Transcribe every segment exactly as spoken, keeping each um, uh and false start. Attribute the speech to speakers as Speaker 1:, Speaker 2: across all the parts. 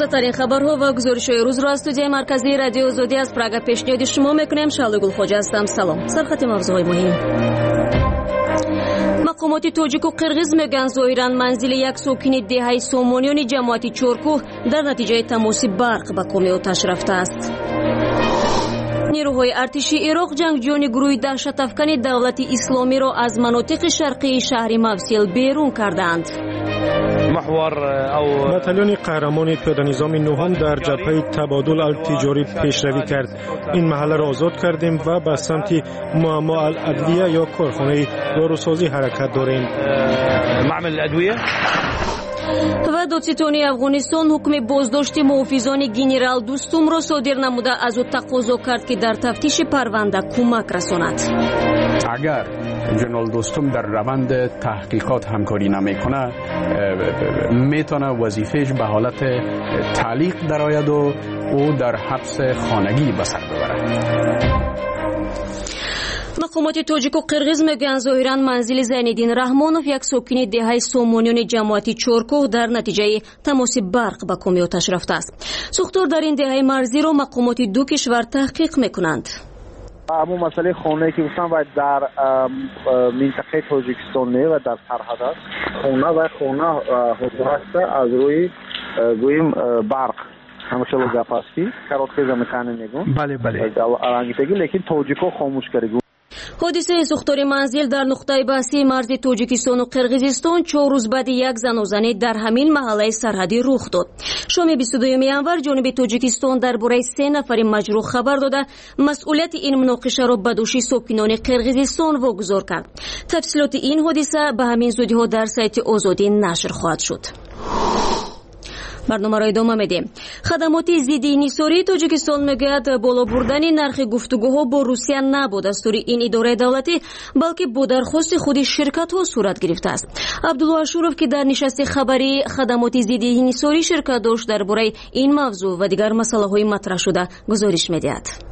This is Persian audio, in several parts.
Speaker 1: تازه‌ترین خبرها و گزارش‌های روز را از استودیوی مرکزی رادیو آزادی از پراگ پیشنهاد شما می‌کنیم. شالو گلخواجه هستم. سلام. سرخط موضوعات مهم. مقامات تاجیک و قرغیز میگن ظاهراً منزل یک ساکن دهه سامانیان جماعت چورکوه در نتیجه تماس برق به کام آتش رفته است. نیروهای ارتشی عراق جنگجویان گروه دهشت افکن دولت اسلامی را از مناطق شرقی شهر موصل بیرون کردند.
Speaker 2: بتالون قهرمان پیاده نظام نهم در جبهه تبادل التجاری پیشروی کرد. این محله را آزاد کردیم و به سمت معما الادویه یا کارخانه داروسازی حرکت داریم.
Speaker 3: معمل الادویه
Speaker 1: و دادستانی افغانستان حکم بازداشت محافظان گنرال دوستم را صادر نموده از او تقاضا کرد که در تفتیش پرونده کمک رساند.
Speaker 4: اگر جنرال دوستم در روند تحقیقات همکاری نمیکنه میتونه وظیفهش به حالت تعلیق درآید و او در حبس خانگی به سر ببرد.
Speaker 1: مقامات تاجیک و قرغیز میگن ظاهراً منزل زینالدین رحمانوف یک ساکن دهه سامانیان جماعت چورکوه در نتیجه تماس برق به کام آتش رفته است. سوختار در این دهه مرزی را مقامات دو کشور تحقیق میکنند.
Speaker 5: اما مسئله خانه که گفتم باید در منطقه تاجیکستان نه و در سرحد است. خانه و خانه حضور است از روی گویم برق همیشه با گپ هستی کارات که میکنه میگم.
Speaker 3: بله بله.
Speaker 5: الانگیتگی لیکن تاجیکو خاموش کردگی.
Speaker 1: حادثه سوختار منزل در نقطه بحثی مرز تاجیکستان و قرغیزستان چهار روز بعد یک زن و زنی در همین محله سرحدی رخ داد. شام بیست و دوم ینور جانب تاجیکستان درباره سه نفر مجروح خبر داده مسئولیت این مناقشه را به دوش ساکنان قرغیزستان واگذار کرد. تفصیلات این حادثه به همین زودی ها در سایت آزادی نشر خواهد شد. برنامه را ادامه میدیم. خدمات ضد انحصاری تاجیکستان میگوید بالا بردن نرخ گفتگوها با روسیه نبود از سوی این اداره دولتی بلکه با درخواست خود شرکت ها صورت گرفته است. عبدالله اشورف که در نشست خبری خدمات ضد انحصاری شرکت داشت درباره این موضوع و دیگر مسائل های مطرح شده گزارش میدهد.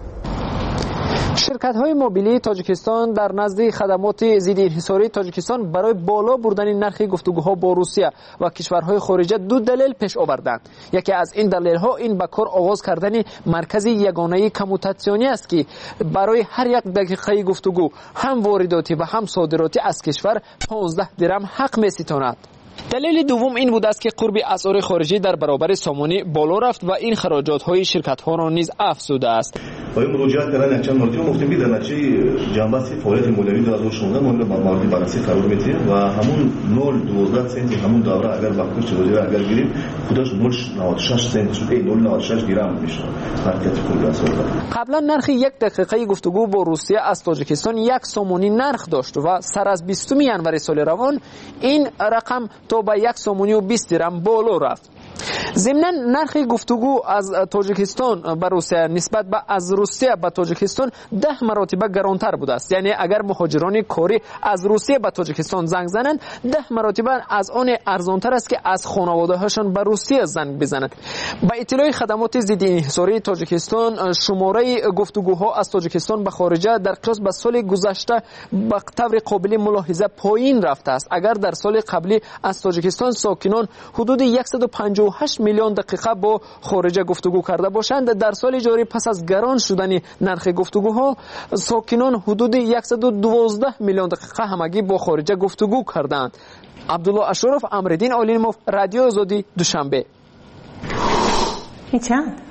Speaker 6: شرکت‌های موبیلی تاجیکستان در نزد خدمات ضد انحصاری تاجیکستان برای بالا بردن نرخ گفتگوها با روسیه و کشورهای خارجه دو دلیل پیش آوردند. یکی از این دلایل‌ها این به کار آغاز کردن مرکز یگانه کموتاسیونی است که برای هر یک دقیقه گفتگو هم وارداتی و هم صادراتی از کشور پانزده درم حق می‌ستاند. دلیل دوم این بود است که قرب اسعار خارجی در برابر سامانه بالا رفت و این خراجات‌های شرکت‌ها را نیز افزوده است.
Speaker 7: باید مراجعه کردن چند مرتبه گفتیم که در نتیجه جنبه فعالیت مولوی در از شونده مونده با مالی بالانسی قرار می‌گیره و همون نول دوازده سنت همون دوره اگر وقتی چه وجه اگر گیریم خودش نول نود و شش سنت شده نول نود و شش درم میشه. حرکت کلی اسعار.
Speaker 6: قبلا نرخ یک دقیقه گفتگو با روسیه از تاجیکستان یک سامانی نرخ داشت و سر از بیستم ینور سال روان این رقم تا به یک سامانی و بیست درم بالا رفت. ضمناً نرخ گفتگو از تاجیکستان به روسیه نسبت به از روسیه به تاجیکستان ده مراتب گرانتر بوده است. یعنی اگر مهاجران کاری از روسیه به تاجیکستان زنگ زنند ده مراتب از آن ارزانتر است که از خانواده هاشون به روسیه زنگ بزنند. به اطلاع خدمات ضد انحصاری تاجیکستان شماره گفتگوها از تاجیکستان به خارجه در قیاس به سال گذشته به طور قابل ملاحظه پایین رفته است. اگر در سال قبلی از تاجیکستان ساکنان حدود صد و پنجاه و هشت میلیون دقیقه با خارجه گفتگو کرده باشند، در سال جاری پس از گران شدن نرخ گفتگوها ساکنان حدود صد و دوازده میلیون دقیقه همگی با خارجه گفتگو کردند. عبدالله اشورف، امردین علیموف، رادیو آزادی، دوشنبه.
Speaker 8: این چند؟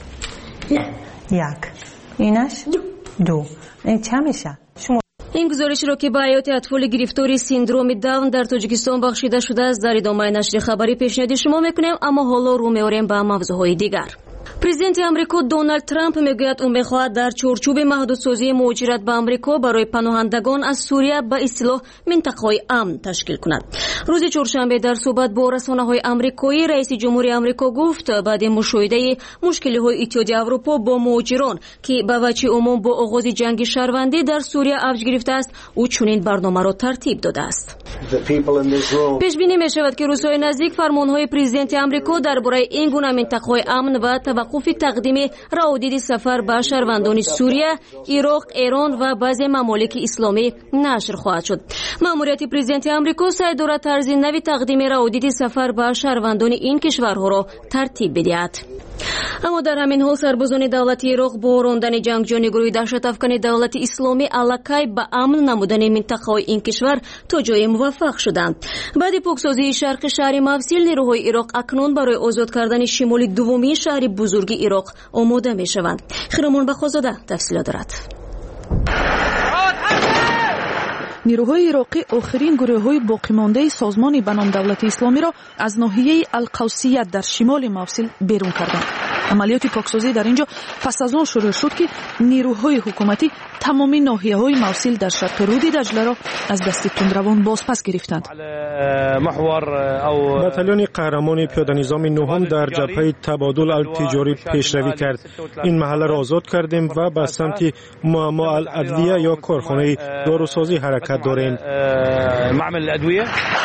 Speaker 8: یک. اینش دو. این چند میشه؟ شما
Speaker 1: این گزارش را که به حیات اطفال گرفتار سیندروم داون در تاجیکستان بخشیده شده است در ادامه نشر خبری پیشنهاد شما میکنیم. اما حالا رو میاریم به موضوعهای دیگر. پرزیدنت آمریکا دونالد ترامپ میگوید او میخواهد در چارچوب محدودسازی مهاجرت به آمریکا برای پناهندگان از سوریه به اصطلاح منطقه‌های امن تشکیل کند. روز چهارشنبه در صحبت با رسانه‌های آمریکایی رئیس جمهوری آمریکا گفت بعد مشاهده مشکل‌های اتحادیه اروپا با مهاجران که به وجه عموم با آغاز جنگ شهروندی در سوریه اوج گرفته است او چنین برنامه را ترتیب داده است. پیش بینی می شود که روزهای نزدیک فرمانهای پرزیدنت آمریکا درباره این گونه منطقه‌های امن و توقف تقدیم روابط سفر به شهروندان سوریه، عراق، ایران و بعضی ممالک اسلامی نشر خواهد شد. ماموریت پرزیدنت آمریکا سعی دارد طرز نوی تقدیم روابط سفر به شهروندان این کشورها را ترتیب بدهد. اما در همین حال سربازان دولت عراق با راندن جنگجویان گروه دهشت افکن دولت اسلامی الکی به امن نمودن منطقه‌های این کشور تا جای موفق شدند. بعد پاکسازی شرق شهر موصل، نیروهای عراق اکنون برای آزاد کردن شمال دومین شهر بزرگ عراق آماده می‌شوند. خیرمان بخوازاده تفصیلات دارد.
Speaker 9: نیروهای عراقی آخرین گروه‌های باقی مانده سازمان به نام دولت اسلامی را از ناحیه القوسیه در شمال موصل بیرون کردند. عملیات پاکسازی در اینجا پس از آن شروع شد که نیروهای حکومتی تمام ناحیه‌های موصل در شرق رود دجله را از دست تندروان بازپس گرفتند.
Speaker 2: بتالون قهرمان پیاده نظام نهم در جبهه تبادل التجاری پیشروی کرد. این محله را آزاد کردیم و به سمت معما الادویه یا کارخانه داروسازی حرکت داریم.
Speaker 3: معمل ادویه.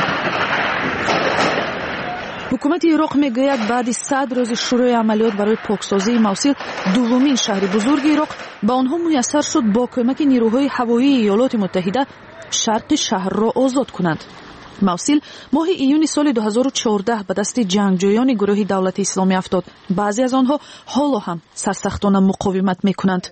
Speaker 9: حکومت عراق میگوید بعد صد روز شروع عملیات برای پاکسازی موصل، دومین شهر بزرگ عراق، به آنها میسر شد با کمک نیروهای هوایی ایالات متحده شرق شهر را آزاد کنند. موصل ماه ایون سال دو هزار و چهارده به دست جنگجویان گروه دولت اسلامی افتاد. بعضی از آنها حالا هم سرسختانه مقاومت میکنند.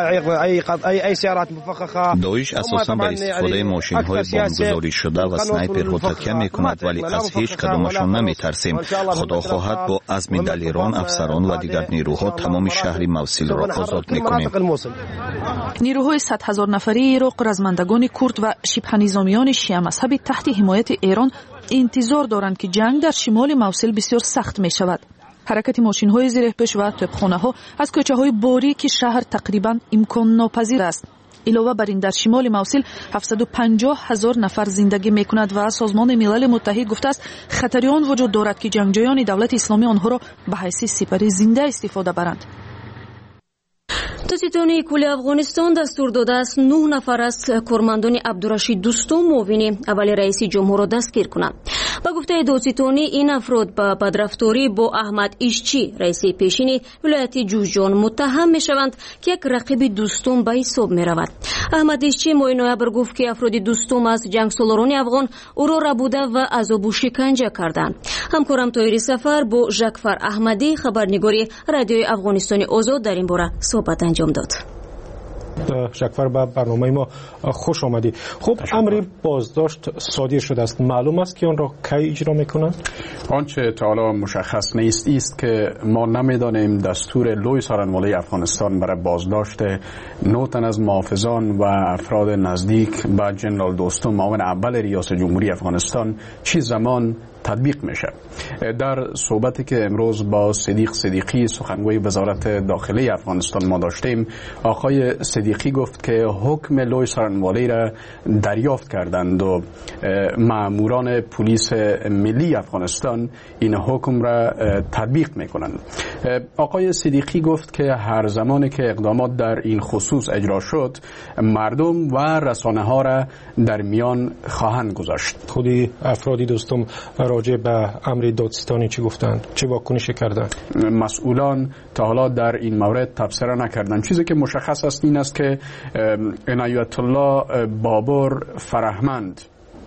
Speaker 10: داعش اساساً با استفاده ماشین‌های بمبگذاری شده و سنایپرها تکیه می‌کند، ولی از هیچ کدامشان نمی‌ترسیم. خدا خواهد با عزم دلیران، افسران و دیگر نیروها تمام شهر موصل را آزاد می‌کنیم.
Speaker 9: نیروهای صد هزار نفری عراق، رزمندگان کرد و شبه نظامیان شیعه مذهبی تحت حمایت ایران انتظار دارند که جنگ در شمال موصل بسیار سخت می‌شود. حرکت ماشین‌های زیره‌پیش و توپخانه‌ها از کوچه‌های باریک شهر تقریباً امکان ناپذیر است. علاوه بر این در شمال موصل هفتصد و پنجاه هزار نفر زندگی می‌کنند و سازمان ملل متحد گفته است خطری آن وجود دارد که جنگجویان دولت اسلامی آنها را به حیث سپر زنده استفاده برند.
Speaker 1: دادستان کل افغانستان دستور داده است نه نفر از کارمندان عبدالرشید دوستم معاون اول رئیس جمهور را دستگیر کنند. با گفته دادستانی این افراد به بدرفتاری با احمد ایشچی رئیس پیشین ولایت جوزجان متهم می شوند که یک رقیب دوستم به حساب می رود. احمد ایشچی ماه نوامبر گفت که افراد دوستم از جنگ سالاران افغان او را ربوده و عذاب و شکنجه کردند. همکارم طاهری سفر با ژکفر احمدی خبرنگاری رادیوی افغانستان آزاد در این باره صحبت انجام داد.
Speaker 2: ژکفر به برنامه ما خوش آمدید. خب امر بازداشت صادر شده است، معلوم است که آن را کی اجرا میکنند؟
Speaker 4: آنچه تا حالا مشخص نیست است که ما نمیدانیم دستور لوی سارنواله افغانستان برای بازداشت نه تن از محافظان و افراد نزدیک به جنرال دوستم معاون اول ریاست جمهوری افغانستان چه زمان تطبیق میشه. در صحبتی که امروز با صدیق صدیقی سخنگوی وزارت داخلی افغانستان ما داشتیم، آقای صدیقی گفت که حکم لوی سارنواله را دریافت کردند و ماموران پلیس ملی افغانستان این حکم را تطبیق میکنند. آقای صدیقی گفت که هر زمانی که اقدامات در این خصوص اجرا شد، مردم و رسانه ها را در میان خواهند گذاشت.
Speaker 2: خودی افرادی دوستم راجع به امر دادستانی چی گفتند؟ چه واکنشی کردند؟
Speaker 4: مسئولان تا حالا در این مورد تبصره نکردند. چیزی که مشخص است این است که عنایت الله بابر فرهمند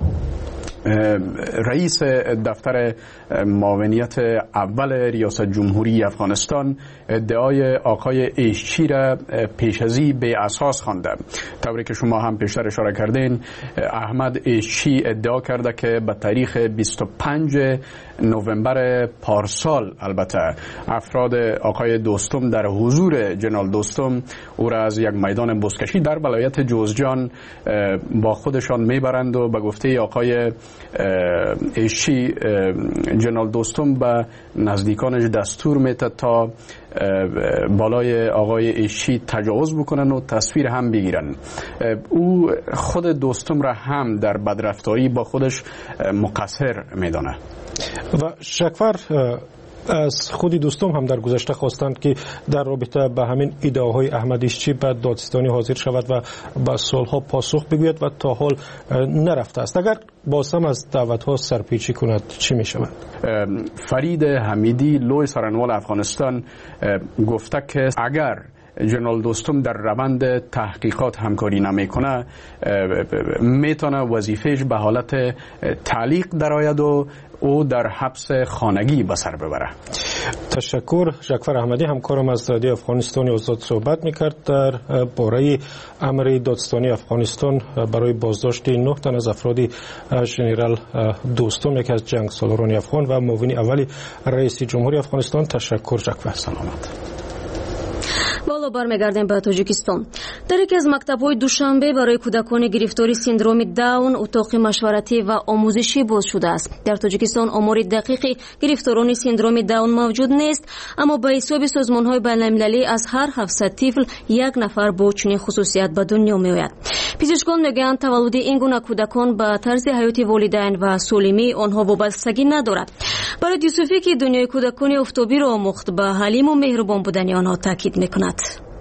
Speaker 4: رئیس دفتر معاونیت اول ریاست جمهوری افغانستان ادعای آقای ایشچی را پیشازی به اساس خوانده. طوری که شما هم پیشتر اشاره کردین، احمد ایشچی ادعا کرده که به تاریخ بیست و پنجم نوامبر پارسال البته افراد آقای دوستم در حضور جنرال دوستم او را از یک میدان بزکشی در ولایت جوزجان با خودشان میبرند و به گفته آقای ایشچی جنرال دوستم به نزدیکانش دستور میده تا بالای آقای ایشچی تجاوز بکنن و تصویر هم بگیرن. او خود دوستم را هم در بدرفتاری با خودش مقصر میدانه.
Speaker 2: و ژکفر از خود دوستم هم در گذشته خواستند که در رابطه به همین ادعاهای احمدیشچی به دادستانی حاضر شود و به سوالها پاسخ بگوید و تا حال نرفته است. اگر بازم از دعوتها سرپیچی کند چی می شود؟
Speaker 4: فرید حمیدی لوی سرانوال افغانستان گفته که اگر جنرال دوستم در روند تحقیقات همکاری نمیکنه میتونه وظیفهش به حالت تعلیق درآید و او در حبس خانگی به سر ببره.
Speaker 2: تشکر. جعفر احمدی همکارم از رادیو افغانستان آزاد صحبت میکرد در باره امر دادستانی افغانستان برای بازداشت نه تن از افراد ژنرال دوستم، یکی از جنگ سالاران افغان و معاون اولی رئیس جمهوری افغانستان. تشکر جعفر.
Speaker 4: سلامت.
Speaker 1: بالا برمیگردیم به تاجیکستان. در یکی از مکتب‌های دوشنبه برای کودکان گرفتار سیندروم داون اتاق مشورتی و آموزشی باز شده است. در تاجیکستان آمار دقیقی گرفتاران سیندروم داون موجود نیست، اما به حساب سازمان‌های بین‌المللی از هر هفتصد طفل یک نفر با چنین خصوصیت به دنیا می‌آید. پزشکان میگویند تولد این گونه کودکان به طرز حیات والدین و سالمی آنها وابستگی ندارد. برای یوسفی که دنیای کودکان آفتابی را آموخت، به حلیم و مهربان بودن آنها تاکید می‌کند.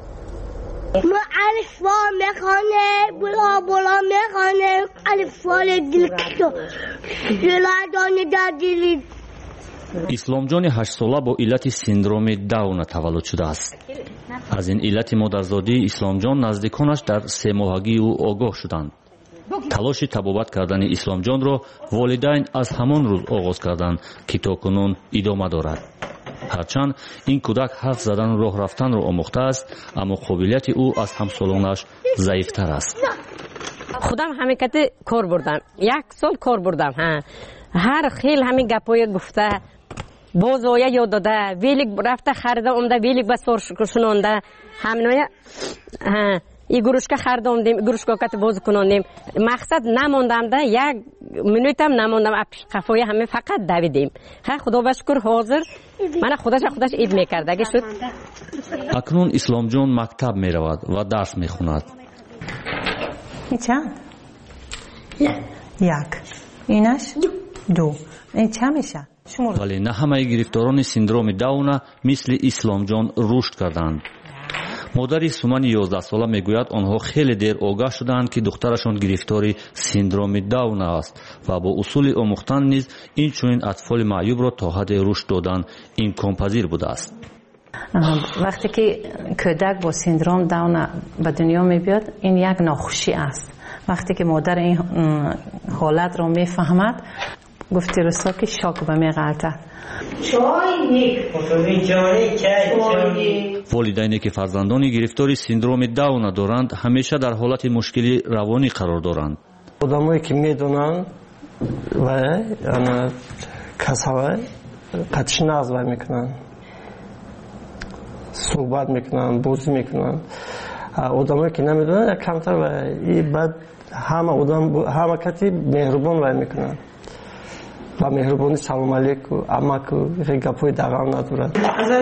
Speaker 11: ما الف با میخوانه بلا بلا میخوانه الف فال دلکتو جلادان دادیلی.
Speaker 12: اسلام جان هشت ساله با علت سیندروم داون تولد شده است. از این علت مادرزادی اسلام جان نزدیکانش در سه ماهگی او آگاه شدند. تلاش تبابت کردن اسلام جان را والدین از همان روز آغاز کردند که تاکنون ادامه دارد. هرچند این کودک حرف زدن، راه رفتن را آموخته است، اما قابلیت او از همسالانش ضعیفتر است.
Speaker 13: خودم حماقت کار بردم، یک سال کار بردم. ها هر خیل همین گپای گفته، باز آیا یاد داده، ویلیک رفته خریده اومده، ویلیک بس شنونده، همینویا ای گروشکا خریدم، گروشکا کت باز کناندیم. مقصد نماندم ده، یک منوت هم نماندم، قفای همه فقط دویدیم. خیر خدا بشکر حاضر من خودش خودش اید میکرد. اگه شد
Speaker 12: اکنون اسلام جان مکتب میرود و درس میخواند.
Speaker 8: این چند؟ یک. اینش دو. این چند میشه؟
Speaker 12: ولی نه همه گرفتاران سیندروم داون مثل اسلام جان رشد کردند. مادری سومن یازده ساله میگوید آنها خیلی دیر آگاه شدند که دخترشان گرفتاری سیندروم داون است و با اصول آموختن نیز این چنین اطفال معیوب را تا حد رشد دادن امکان پذیر بوده است.
Speaker 8: وقتی که کودک با سیندروم داون به دنیا میبیاد، این یک ناخوشی است. وقتی که مادر این حالت را میفهمد، گفتی رسا که شاک به میغلطه.
Speaker 12: والدینی که فرزندانی گرفتاری سیندروم داون دارند همیشه در حالت مشکلی روانی قرار دارند.
Speaker 14: آدمایی که میدونن و انا کسای قطش ناز میکنن، صحبت میکنن، بازی میکنن. آدمایی که نمیدونن کمتر و این بعد همه آدم همه کتی مهربان وای میکنن. و مهربانی سلام علیکم اما که گپای دغام ندارد.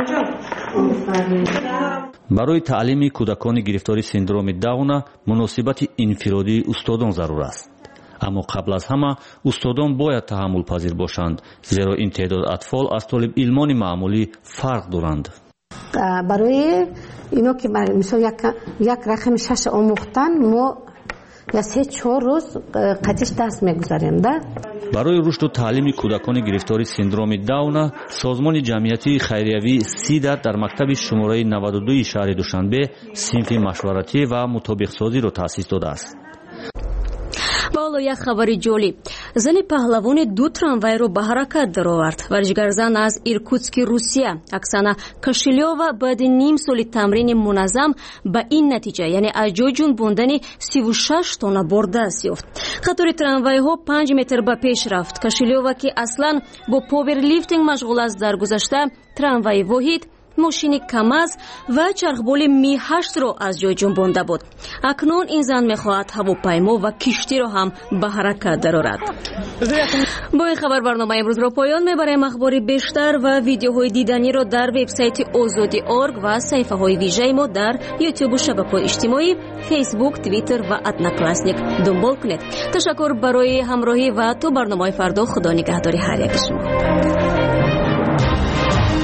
Speaker 12: برای تعلیم کودکان گرفتار سیندروم داون مناسبت انفرادی استادان ضرور است. اما قبل از همه استادان باید تحمل پذیر باشند، زیرا این تعداد اطفال از طالب علمان معمولی فرق دارند.
Speaker 15: برای اینا که مثلا یک یک رقم شش آموختن ما یا سه چهار روز قطعش دست میگذاریم ده.
Speaker 12: برای رشد و تعلیم کودکان گرفتار سیندروم داون سازمان جمعیتی خیریوی سیدت در مکتب شماره نود و دو شهر دوشنبه صنف مشورتی و مطابق سازی را تأسیس داده است.
Speaker 1: بالا یک خبری جالب، زن پهلوان دو تراموایро به حرکت درآورد. ورزشگرزن از ایرکوتسک روسیه اکسانا کاشلیووا بعد نیم سال تمرین منظم به این نتیجه، یعنی از جای جنباندن سی و شش تن بار دست یافت. قطار تراموای‌ها پنج متر به پیش رفت. کاشلیووا که اصلا با پاور لیفتینگ مشغول است، در گذشته تراموای واحد، ماشین کماز و چرخبال می هشت را از جای جنبانده بود. اکنون این زن میخواهد هواپیما و کشتی را هم به حرکت درآورد. با این خبر برنامه امروز را پایان میبریم. اخبار بیشتر و ویدیوهای دیدنی را در وبسایت آزادی ارگ و صفحه های ویژه ما در یوتیوب و شبکه‌های اجتماعی فیسبوک، توییتر و ادنا کلاسنیک دنبال کنید. تشکر برای همراهی و تا برنامه فردا. خدا نگهداری هر یک شما.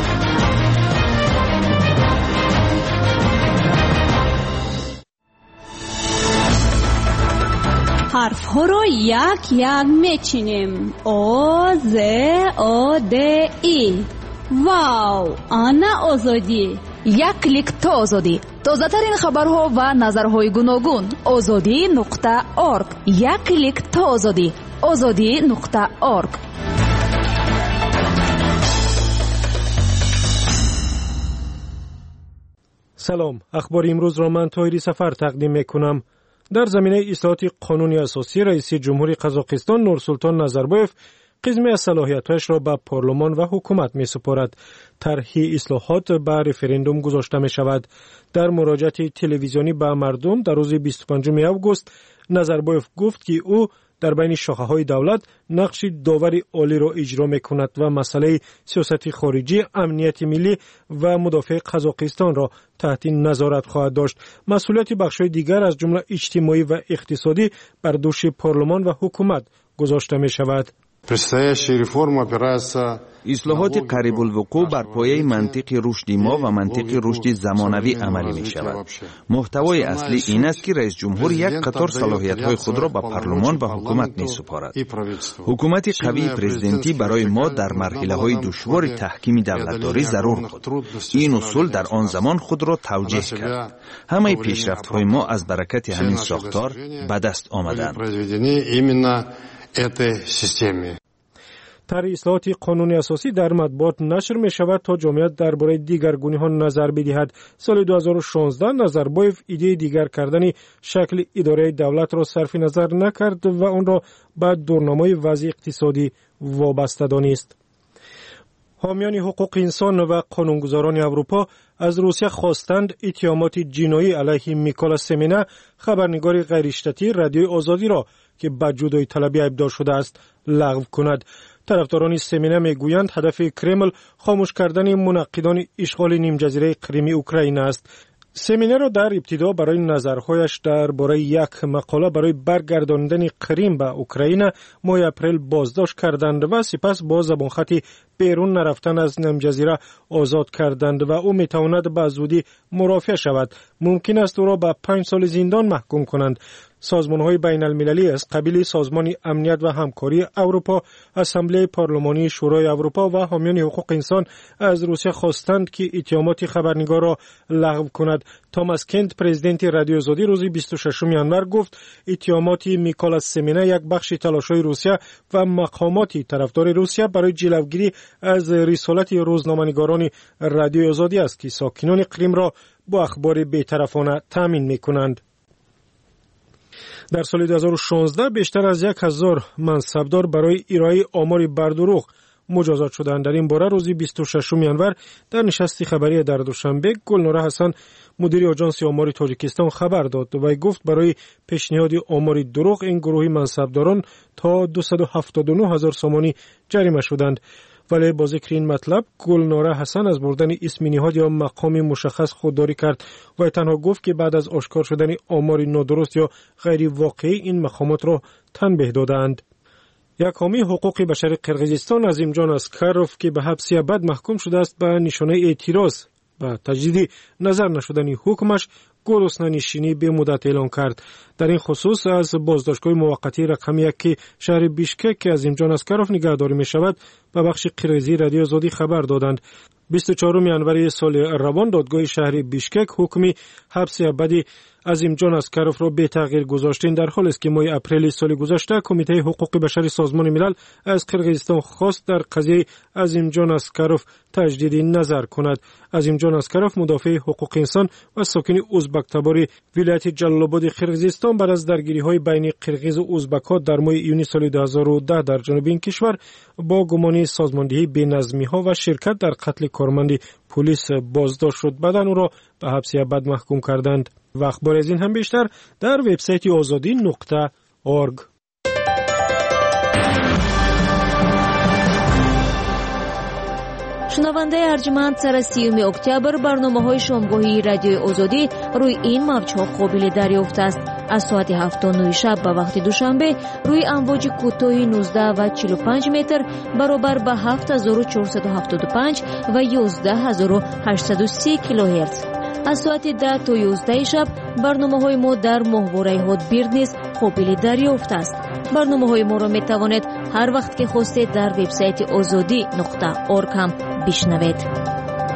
Speaker 16: حرف ها رو یک یک میچینیم. او ز او د ای. واو، آنا آزادی.
Speaker 9: یک کلیک تا آزادی. تازه ترین خبرها و نظرهای گوناگون. آزادی نقطه اورگ. یک کلیک تا آزادی. آزادی نقطه اورگ.
Speaker 2: سلام، اخبار امروز را من طاهری سفر تقدیم میکنم. در زمینه اصلاحات قانون اساسی، رئیس جمهوری قزاقستان نورسولطان نظربایف قسمی از صلاحیت‌هایش را به پارلمان و حکومت می‌سپارد. طرح اصلاحات به رفراندوم گذاشته می‌شود. در مراجعه تلویزیونی به مردم در روز بیست و پنجم آگوست، نظربایف گفت که او در بین شاخه‌های دولت نقش داور عالی را اجرا می‌کند و مسئله سیاست خارجی، امنیت ملی و مدافع قزاقستان را تحت نظارت خواهد داشت. مسئولیت بخش‌های دیگر از جمله اجتماعی و اقتصادی بر دوش پارلمان و حکومت گذاشته می‌شود.
Speaker 17: اصلاحات قریب الوقوع بر پایه منطق رشد ما و منطق رشد زمانوی عملی می شود. محتوای اصلی این است که رئیس جمهور یک قطار صلاحیت‌های خود را به پارلمان و حکومت می سپارد. حکومت قوی پرزیدنتی برای ما در مرحله‌های دشوار تحکیم دولتداری ضرور بود. این اصول در آن زمان خود را توجیه کرد. همه پیشرفت‌های ما از برکت همین ساختار به دست آمدند.
Speaker 2: طرح اصلاحات قانون اساسی در مطبوعات نشر می شود تا جامعیت درباره دیگرگونی ها نظر بدهد. سال دو هزار و شانزده نظربایف ایده دیگر کردن شکل اداره دولت را صرف نظر نکرد و آن را به دورنامه وضع اقتصادی وابسته دانست. حامیان حقوق انسان و قانونگذاران اروپا از روسیه خواستند اتهامات جنایی علیه میکولا سمینا، خبرنگار غیرشرطی رادیوی آزادی را که به جدایی طلبی ابداع شده است لغو کند. طرفداران سمینا میگویند هدف کرمل خاموش کردن منقدان اشغال نیم جزیره قریم اوکراین است. سمینا را در ابتدا برای نظرهایش درباره یک مقاله برای برگرداندن قریم به اوکراین ماه اپریل بازداشت کردند و سپس با زبانخطی بیرون نرفتن از نیم جزیره آزاد کردند و او میتواند به زودی مرافعه شود. ممکن است او را به پنج سال زندان محکوم کنند. سازمان‌های بین المللی از قبیل سازمان امنیت و همکاری اروپا، اسامبله پارلمانی شورای اروپا و حامیان حقوق انسان از روسیه خواستند که اتهامات خبرنگار را لغو کند. توماس کنت، پرزیدنت رادیو آزادی، روز بیست و ششم ژانویه گفت اتهامات میکولا سمینا یک بخش تلاش‌های روسیه و مقامات طرفدار روسیه برای جلوگیری از رسالت روزنامه‌نگاران رادیو آزادی است که ساکنان قریم را با اخبار بی‌طرفانه تامین می‌کنند. در سال دو هزار و شانزده بیشتر از یک هزار منصبدار برای ارائه آمار بردروغ مجازات شدند. در این باره روز بیست و ششم ژانویه در نشست خبری در دوشنبه گلنوره حسن، مدیر آژانس آمار تاجیکستان خبر داد و گفت برای پیشنهاد آمار دروغ این گروه منصبداران تا دویست و هفتاد و نه هزار سامانی جریمه شدند. ولی با ذکر این مطلب گلنوره حسن از بردن اسم نهاد یا مقام مشخص خودداری کرد و تنها گفت که بعد از آشکار شدن آمار نادرست یا غیر واقعی این مقامات را تنبیه دادند. یک حامی حقوق بشر قرقیزستان عظیمجان اسکروف که به حبس ابد محکوم شده است به نشانه اعتراض به تجدید نظر نشدن حکمش گرسنه‌نشینی به مدت اعلان کرد. در این خصوص از بازداشتگاه موقتی رقم یک که شهر بیشکک که عظیمجان اسکروف نگهداری می شود به بخش قرقیزی رادیو آزادی خبر دادند. بیست و چهارم ژانویه سال روان دادگاه شهر بیشکک حکمی حبس ابدی عظیمجان اسکروف را به تغییر گذاشتین، در حالی است که ماه اپریل سال گذشته کمیته حقوق بشر سازمان ملل از قرقیزستان خواست در قضیه عظیمجان اسکروف تجدید نظر کند. عظیمجان اسکروف مدافع حقوق انسان و ساکن ازبک تبار ولایت جلال آباد قرقیزستان بعد از درگیری‌های بین قرقیز و ازبک‌ها در ماه ایونی سال دو هزار و ده در جنوب این کشور با گمان سازماندهی بی‌نظمی‌ها و شرکت در قتل کارمند پلیس بازداشت شد. بعداً او را به حبس ابد محکوم کردند. و اخبار از این هم بیشتر در وبسایت آزادی نقطه اورگ.
Speaker 1: شنونده ارجمند، سر سیوم اکتبر برنامه‌های شامگاهی رادیو آزادی روی این موج‌ها قابل دریافت است. از ساعت هفت تا نه شب به وقت دوشنبه روی امواج کوتاه نوزده و چهل و پنج متر برابر به هفت هزار و چهارصد و هفتاد و پنج و یازده هزار و هشتصد و سی کیلوهرتز. از ساعت ده تا یازده شب برنامه‌های ما در ماهواره هاتبیرد نیز قابل دریافت است. برنامه‌های ما را می‌توانید هر وقت که خواستید در وبسایت آزادی نقطه اورگ هم بشنوید.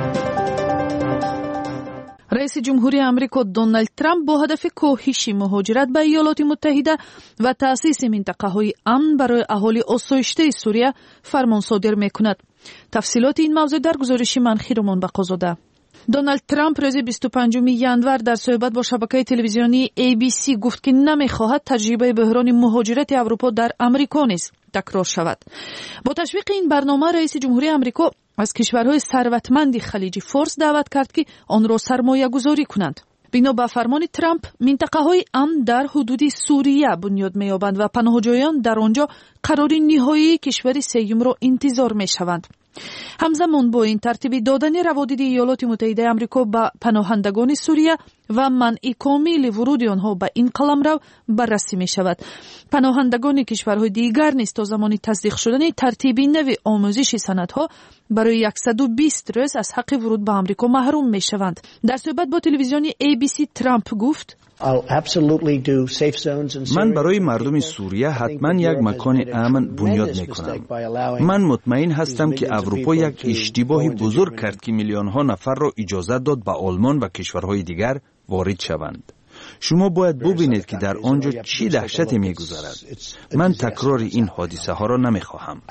Speaker 9: رئیس جمهوری آمریکا دونالد ترامپ با هدف کاهش مهاجرت به ایالات متحده و تأسیس منطقه‌های امن برای اهالی آسایشته سوریه فرمان صادر می‌کند. تفصیلات این موضوع در گزارش منخیرمان بقازاده. دونالد ترامپ روز بیست و پنجم ژانویه در صحبت با شبکه تلویزیونی ای بی سی گفت که نمی‌خواهد تجربه بحران مهاجرت اروپا در آمریکا نیز تکرار شود. با تشویق این برنامه رئیس جمهوری آمریکا از کشورهای ثروتمند خلیج فارس دعوت کرد که آن را سرمایه گذاری کنند. بنا به فرمان ترامپ منطقه های امن در حدود سوریه بنیاد می یابند و پناهجویان در آنجا قرار نهایی کشور سوم را انتظار می شوند. همزمان با این ترتیب دادن روادید ایالات متحده آمریکا به پناهندگان سوریه و منع کامل ورود آنها به این قلمرو بررسی می شود. پناهندگان کشورهای دیگر نیز تا زمان تصدیق شدن ترتیب نو آموزش سندها برای صد و بیست روز از حق ورود به آمریکا محروم می شوند. در صحبت با تلویزیون ای بی سی ترامپ گفت:
Speaker 17: من برای مردم سوریه حتما یک مکان امن بنیاد می کنم. من مطمئن هستم که اروپا یک اشتباهی بزرگ کرد که میلیون ها نفر را اجازه داد به آلمان و کشورهای دیگر وارد شوند. شما باید ببینید که در آنجا چی دهشتی می‌گذرد. من تکرار این حادثه ها را نمی‌خواهم.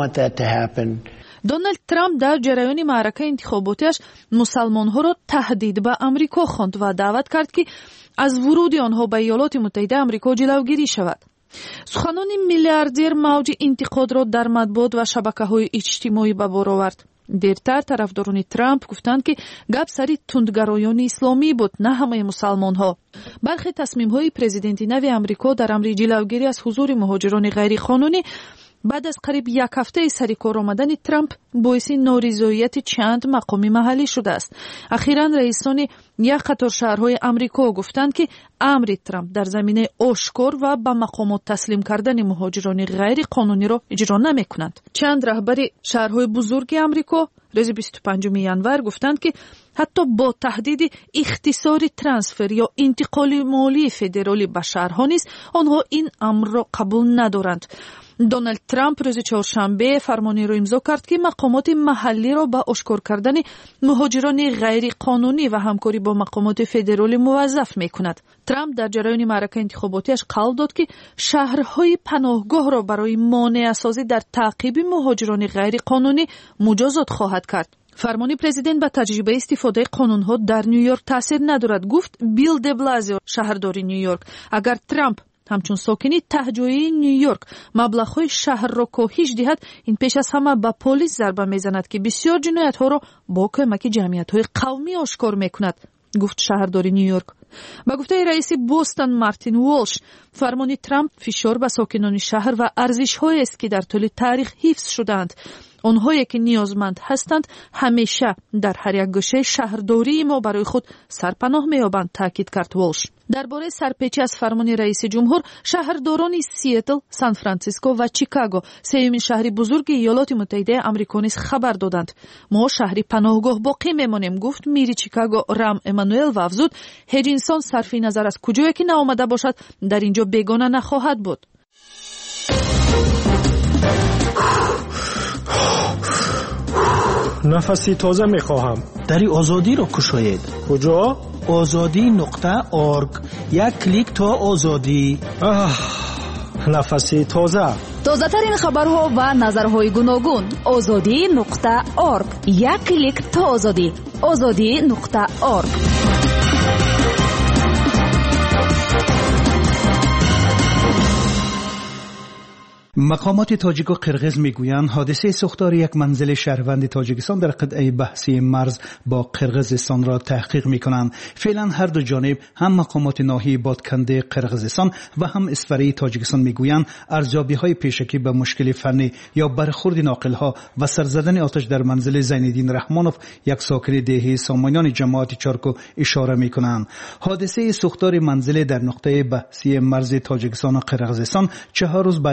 Speaker 9: دونالد ترامپ در جریان معرکه انتخاباتیش مسلمان‌ها را تهدید به آمریکا خواند و دعوت کرد که از ورود آنها به ایالات متحده آمریکا جلوگیری شود. سخنان میلیاردر موج انتقاد را در مطبوعات و شبکه‌های اجتماعی به بار آورد. دیرتر طرفداران ترامپ گفتند که گپ سری تندگرایان اسلامی بود، نه همه مسلمان‌ها. برخی تصمیم‌های پرزیدنت نو آمریکا در امر جلوگیری از حضور مهاجران غیرقانونی بعد از قریب یک هفته سری کار آمدن ترامپ باعث نارضایتی چند مقامی محلی شده است. اخیراً رئیسان یک قطار شهرهای آمریکا گفتند که امر ترامپ در زمینه آشکار و به مقامات تسلیم کردن مهاجران غیر قانونی را اجرا نمی‌کنند. چند رهبر شهرهای بزرگ آمریکا روز بیست و پنجم ژانویه گفتند که حتی با تهدید اختصار ترانسفر یا انتقال مالی فدرالی به شهرها نیز آنها این امر را قبول ندارند. دونالد ترامپ روز چهارشنبه فرمانی را امضا کرد که مقامات محلی را به آشکار کردن مهاجران غیر قانونی و همکاری با مقامات فدرالی موظف می‌کند. ترامپ در جریان معرکه انتخاباتیش قول داد که شهرهای پناهگاه را برای مانع سازی در تعقیب مهاجران غیر قانونی مجازات خواهد کرد. فرمانی پرزیدنت به تجربه استفاده قانون‌ها در نیویورک تاثیر ندارد، گفت بیل د بلازیو، شهردار نیویورک. اگر ترامپ همچون ساکنی ته‌جویی نیویورک مبلغ‌های شهر را کاهش دهد، این پیش از همه به پلیس ضربه می‌زند که بسیار جنایت‌ها را با کمک جمعیت‌های قومی آشکار می‌کند، گفت شهردار نیویورک. با گفته رئیس بوستون مارتین والش، فرمان ترامپ فشار به ساکنان شهر و ارزش‌هایی است که در طول تاریخ حفظ شدند. آنهایی که نیازمند هستند همیشه در هر یک گوشه شهرداری ما برای خود سرپناه می‌یابند، تاکید کرد والش. درباره سرپیچی از فرمان رئیس جمهور، شهرداران سیاتل، سان فرانسیسکو و چیکاگو، سومین شهر بزرگ ایالات متحده آمریکا نیز خبر دادند. ما شهری پناهگاه باقی میمانیم، گفت میری چیکاگو رام امانوئل و افزود هیچ انسان صرف نظر از کجایی که نآمده باشد در اینجا بیگانه نخواهد بود.
Speaker 2: نفسی تازه میخواهم.
Speaker 18: دری آزادی را کشاید.
Speaker 2: کجا؟
Speaker 18: آزادی نقطه اورگ. یک کلیک تا آزادی.
Speaker 2: آه، نفسی تازه.
Speaker 19: تازه ترین خبرها و نظرهای گوناگون. آزادی نقطه اورگ. یک کلیک تا آزادی. آزادی نقطه اورگ.
Speaker 18: مقامات تاجیک و قرغیز میگویند حادثه سوختار یک منزل شهروند تاجیکستان در قطعه بحثی مرز با قرغیزستان را تحقیق میکنند. فعلا هر دو جانب، هم مقامات ناحیه بادکنده قرغیزستان و هم اسفری تاجیکستان میگویند ارزیابی‌های پیشکی به مشکل فنی یا برخورد ناقل‌ها و سر زدن آتش در منزل زین‌الدین رحمانوف، یک ساکن دهه سامانیان جماعت چارکو، اشاره میکنند. حادثه سوختار منزل در نقطه بحثی مرز تاجیکستان و قرغیزستان چهار روز بعد یک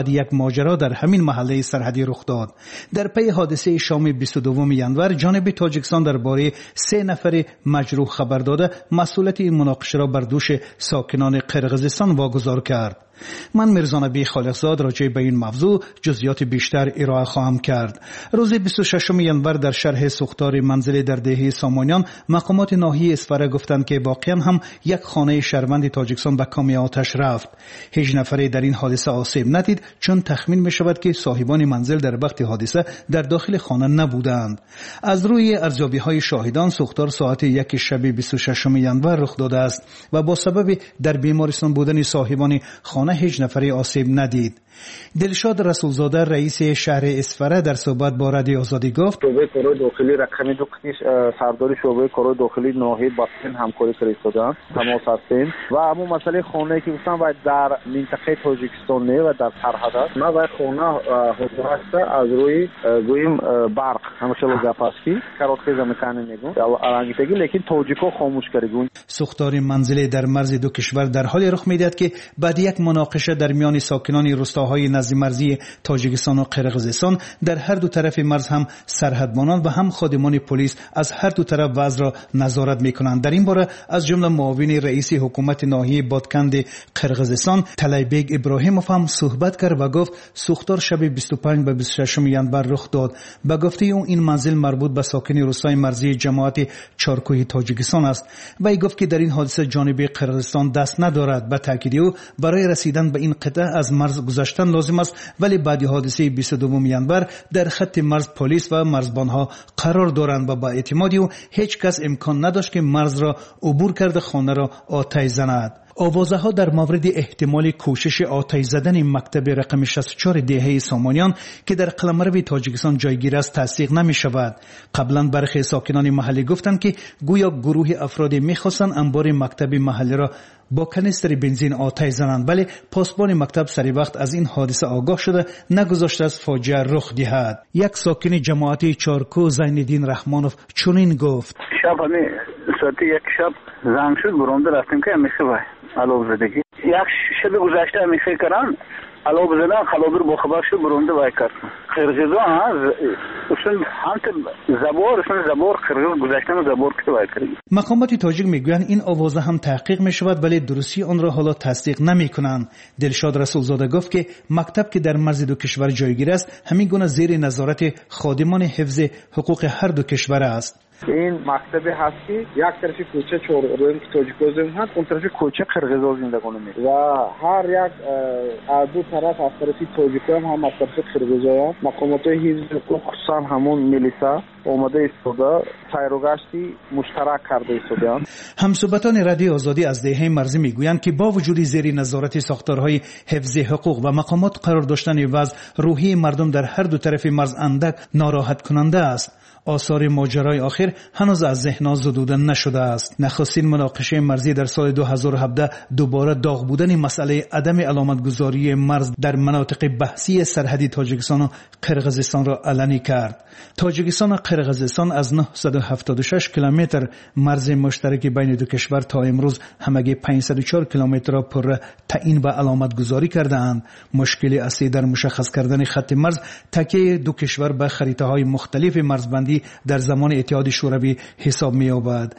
Speaker 18: ماجرا در همین محله سرحدی رخ داد. در پی حادثه شام بیست و دوم ژانویه جانب تاجیکستان درباره سه نفر مجروح خبر داده مسئولیت این مناقشه را بر دوش ساکنان قرقیزستان واگذار کرد. من میرزا نبی خالقزاد راجع به این موضوع جزئیات بیشتر ارائه خواهم کرد. روز بیست و ششم ژانویه در شرح سوختار منزل در دهه سامانیان مقامات ناحیه اسفره گفتند که واقعا هم یک خانه شهروند تاجیکستان به کام آتش رفت. هیچ نفری در این حادثه آسیب ندید چون تخمین می شود که صاحبان منزل در وقت حادثه در داخل خانه نبودند. از روی ارزیابی های شاهدان سوختار ساعت یک شب بیست و ششم ژانویه رخ داده است و با سبب در بیمارستان بودن صاحبان خانه هیچ نفری آسیب ندید. دلشاد رسولزاده رئیس شهر اسفره در صحبت با رادیو آزادی گفت
Speaker 5: شعبه کارهای داخلی رقمی دو قسمت سردار شعبه کارهای داخلی ناحیه با همکاری فرستادن تماس هستیم و همون مسئله خانه‌ای که گفتم و در منطقه تاجیکستان و در سرحد است ما و خانه حضور است از روی گویم برق همیشه گپاسکی کاروتخیز میکنه میگن الانگیتگی لیکن تاجیکو خاموش کردگون.
Speaker 18: سوختار منزل در مرز دو کشور در حال رخ میدهد که بعد یک مناقشه در میان ساکنان روستاهای نزد مرزی تاجیکستان و قرقیزستان در هر دو طرف مرز هم سرحدبانان و هم خادمان پلیس از هر دو طرف وضع را نظارت میکنند. در این باره از جمله معاون رئیس حکومت ناحیه بادکند قرقیزستان طلایبگ ابراهیموف هم صحبت کرد و گفت سوختار شب بیست و پنج و بیست و ششم ژانویه رخ داد. به گفته او این منزل مربوط به ساکن روستای مرزی جماعت چارکوی تاجیکستان است. وی گفت که در این حادثه جانب قرقیزستان دست ندارد. به تاکید او برای رسیدن به این قطعه از مرز گذشتن لازم است ولی بعد حادثه بیست و دوم ژانویه در خط مرز پلیس و مرزبانها قرار دارند و با اعتماد او هیچ کس امکان نداشت که مرز را عبور کرده خانه را آتش زند. آوازه ها در مورد احتمال کوشش آتش زدن مکتب رقم شصت و چهار دهه سامانیان که در قلمرو تاجیکستان جایگیر است تصدیق نمی شود. قبلا برخی ساکنان محلی گفتند که گویا گروه افرادی می‌خواستند انبار مکتب محلی را با کنیستر بنزین آتش زنند ولی پاسبان مکتب سری وقت از این حادثه آگاه شده نگذاشت از فاجعه رخ دهد. یک ساکن جماعت چارکو زینالدین رحمانوف چنین گفت
Speaker 20: شب همین ساعت یک شب زنگ شد برونده رفتیم که همیشه وای علو زدگی یک شب گذشته همیشه کردن علو بزنن خلابر با خبر شد برونده وای کرد قرقیزان ها اصلا همت زبور اصلا زبور قرقیز گذشته و زبور که وای کرد.
Speaker 18: مقامات تاجیک میگویند این آوازه هم تحقیق می شود ولی درستی آن را حالا تصدیق نمی کنند. دلشاد رسولزاده گفت که مکتب که در مرز دو کشور جایگیر است همین گونه زیر نظارت خادمان حفظ حقوق هر دو کشور است.
Speaker 5: این مکتب هست که یک طرف کوچه چهارم تاجیکوزم هست اون طرف کوچه قرقیزا زندگانی می و هر یک از دو طرف از طرف تاجیکو هم از طرف قرقیزا مقامات حفظ حقوق خصوصا همون میلیسا اومده ایستاده سیروگشتی مشترک کرده ایستادند.
Speaker 18: همصحبتان رادیو آزادی از دهه مرزی میگویند که با وجود زیر نظارت ساختارهای حفظ حقوق و مقامات قرار داشتن وضع روحی مردم در هر دو طرف مرز اندک ناراحت کننده است. آثار ماجرای آخر هنوز از ذهن‌ها زدوده نشده است. نخستین مناقشه مرزی در سال دو هزار و هفده دوباره داغ بودن مسئله عدم علامتگذاری مرز در مناطق بحثی سرحدی تاجیکستان و قرقیزستان را علنی کرد. تاجیکستان و قرقیزستان از نهصد و هفتاد و شش کیلومتر مرز مشترک بین دو کشور تا امروز همگی پانصد و چهار کیلومتر را پر تعیین و علامتگذاری کردند. مشکل اصلی در مشخص کردن خط مرز تکیه دو کشور به خریطه‌های مختلف مرزبندی در زمان اتحاد شوروی حساب می یابد.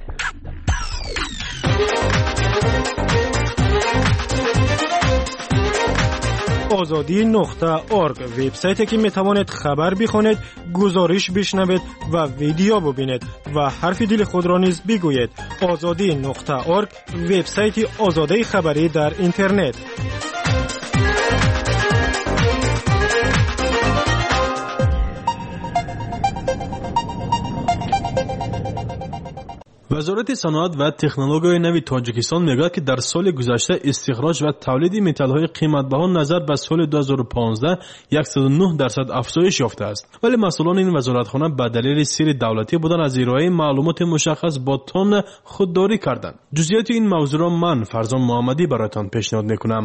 Speaker 2: آزادی نقطه ارگ وبسایتی که می توانید خبر بخوانید، گزارش بشنوید و ویدیو ببینید و حرف دل خود را نیز بگویید. آزادی نقطه ارگ وبسایت آزادی خبری در اینترنت.
Speaker 21: وزارت صنعت و تکنولوژی نوی تاجیکستان میگوید که در سال گذشته استخراج و تولید متال‌های قیمت‌بها نظر به سال دو هزار و پانزده صد و نه درصد افزایش یافته است، ولی مسئولان این وزارتخانه به دلیل سیر دولتی بودن از ارائه معلومات مشخص با تن خودداری کردند. جزئیات این موضوع را من فرزان محمدی برایتان پیشنهاد میکنم.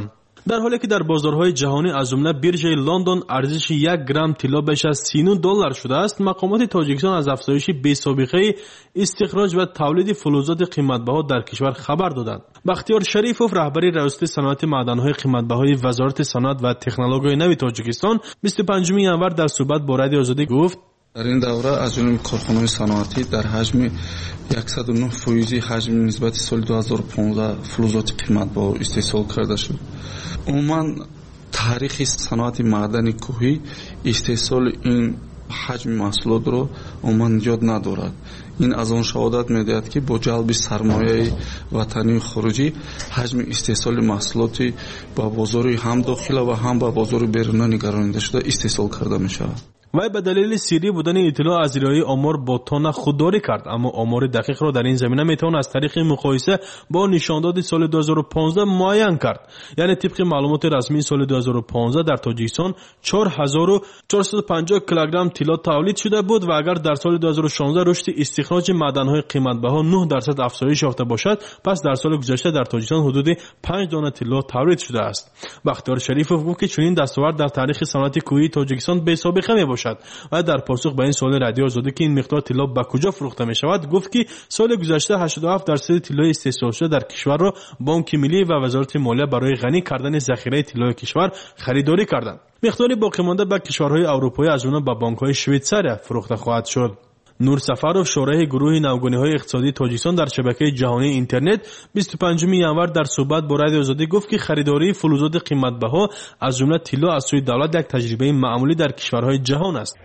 Speaker 21: در حالی که در بازارهای جهانی از جمله بیرژ لندن ارزش یک گرم طلا بیش از سی و نه دلار شده است، مقامات تاجیکستان از افزایش بی‌سابقه استخراج و تولید فلزات قیمت‌بها در کشور خبر دادند. بختیار شریفوف رهبری رئاست صنعت معدن‌های قیمت‌بهای وزارت صنعت و تکنولوژی نوی تاجیکستان بیست و پنجم ینور در صحبت با رادیو آزادی گفت:
Speaker 7: در این دوره از جمله کارخانه‌های صنعتی در حجم صد و نه فیصد حجم نسبت سال دو هزار و پانزده فلزات قیمت‌بها استحصال کرده شد. عموما تاریخ صنعت معدن کوهی استحصال این حجم محصولات رو عموما نجات ندارد. این از آن شهادت می‌دهد که با جلب سرمایه وطنی خارجی حجم استحصال محصولات با بازار هم داخل و هم با بازار بیرون نگرانیده شده استحصال کرده می‌شود.
Speaker 21: وی به دلیل سری بودن اطلاع از ارائه آمار با تان خودداری کرد، اما آمار دقیق را در این زمینه میتوان از طریق مقایسه با نشانداد سال دو هزار و پانزده معین کرد. یعنی طبق معلومات رسمی سال دو هزار و پانزده در تاجیکستان چهار هزار و چهارصد و پنجاه کیلوگرم طلا تولید شده بود و اگر در سال دو هزار و شانزده رشد استخراج معدن‌های قیمت‌بها نه درصد افزایش یافته باشد، پس در سال گذشته در تاجیکستان حدود پنج دانه طلا تولید شده است. بختیار شریفوف گفت که چنین دستاورد در تاریخ صنعت کوهی تاجیکستان بی‌سابقه میباشد. و در پاسخ به این سوال رادیو آزادی که این مقدار طلا به کجا فروخته می شود گفت که سال گذشته هشتاد و هفت درصد طلای استحصال شده در کشور را بانک ملی و وزارت مالیه برای غنی کردن ذخیره طلای کشور خریداری کردند. مقداری باقی مانده به کشورهای اروپایی از جمله به بانک‌های شویتزار فروخته خواهد شد. نور سفروف شورای گروه نوگانی‌های اقتصادی تاجیکستان در شبکه جهانی اینترنت بیست و پنجم ینور در صحبت با رادیو آزادی گفت که خریداری فلزات قیمت‌بها از جمله طلا از سوی دولت یک تجربه معمولی در کشورهای جهان است.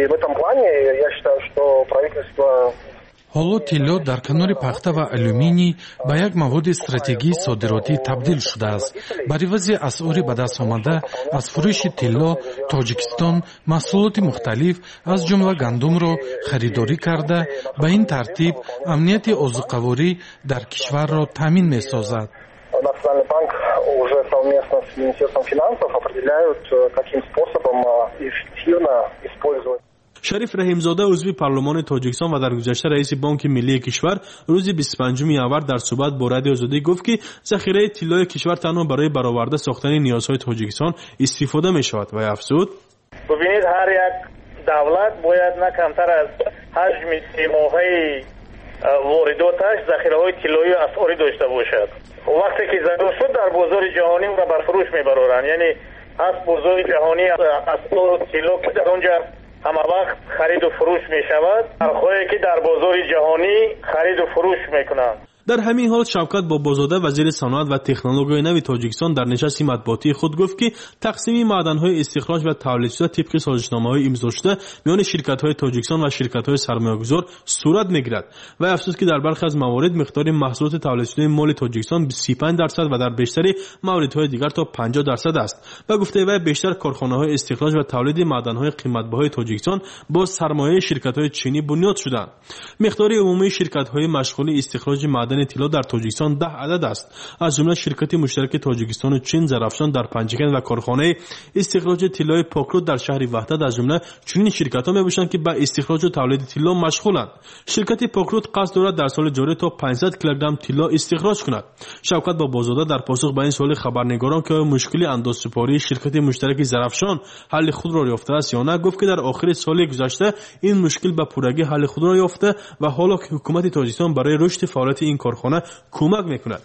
Speaker 22: ҳоло тилло дар канори пахта ва алюминий ба як маводи стратегии содиротӣ табдил шудааст. бар ивази асъори ба дастомада аз фурӯши тилло тоҷикистон маҳсулоти мухталиф аз ҷумла гандумро харидорӣ карда ба ин тартиб амнияти озуқаворӣ дар кишварро таъмин месозад.
Speaker 23: Национальный банк уже совместно с Министерством финансов определяют, каким способом эффективно использовать.
Speaker 21: شریف رحیمزاده عضو پارلمان تاجیکستان و در گذشته رئیس بانک ملی کشور روز بیست و پنجم ینور در صحبت با رادیو آزادی گفت که ذخیره طلای کشور تنها برای برآورده ساختن نیازهای تاجیکستان استفاده می شود و افزود:
Speaker 23: ببینید هر یک دولت باید نه کمتر از حجم سه ماهه وارداتش ذخیره‌های طلایی و اسعاری داشته باشد. وقتی که ضرور شد در بازار جهانی را بر فروش میبرند، یعنی از بازار جهانی اسعار طلا که در آنجا همه وقت خرید و فروش می شود، ارخایی که در بازار جهانی خرید و فروش می کنند.
Speaker 21: در همین حال شوکت بابازاده وزیر صنعت و تکنولوژی نوی تاجیکستان در نشست مطبوعاتی خود گفت که تقسیم معدن‌های استخراج و تولید شده طبق سازشنامه‌های امضا شده میان شرکت‌های تاجیکستان و شرکت‌های سرمایه‌گذار صورت می‌گیرد و افسوس که در برخی از موارد مقدار محصولات تولید شده مال تاجیکستان سی و پنج درصد و در بیشتر موردهای دیگر تا پنجاه درصد است. و گفته وی بیشتر کارخانه‌های استخراج و تولید معدن‌های قیمت‌بهای تاجیکستان با سرمایه شرکت‌های چینی بنیاد شدند. مقدار عمومی شرکت‌های مشغول استخراج معدن طلا در تاجیکستان ده عدد است، از جمله شرکت مشترک تاجیکستان و چین زرافشان در پنجگن و کارخانه استخراج طلای پاکرود در شهر وحدت از جمله چنین شرکت‌ها میباشند که به استخراج و تولید طلا مشغولند. شرکت پاکرود قصد دارد در سال جاری تا پانصد کیلوگرم طلا استخراج کند. شوکت بابازاده در پاسخ به این سوال خبرنگاران که مشکل اندازه‌سپاری شرکت مشترک زرافشان حل خود را یافته است یا نه، گفت که در آخر سال گذشته این مشکل به پورگی حل خود را یافته و حالا که حکومت تاجیکستان برای رشد فعالیت این کارخانه کمک میکند.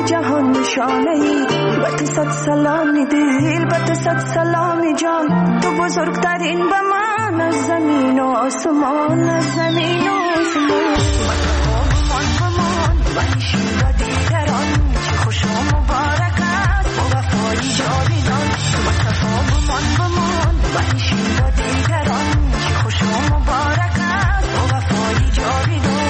Speaker 3: جهان نشانه ای و تو صد سلامی دل و تو صد سلامی جان تو بزرگترین به من از زمین و آسمان از زمین و آسمان من بمان من شیرا دیگران چه خوش و مبارک است و وفایی جاویدان من بمان بمان من شیرا دیگران چه خوش و مبارک است و وفایی جاویدان.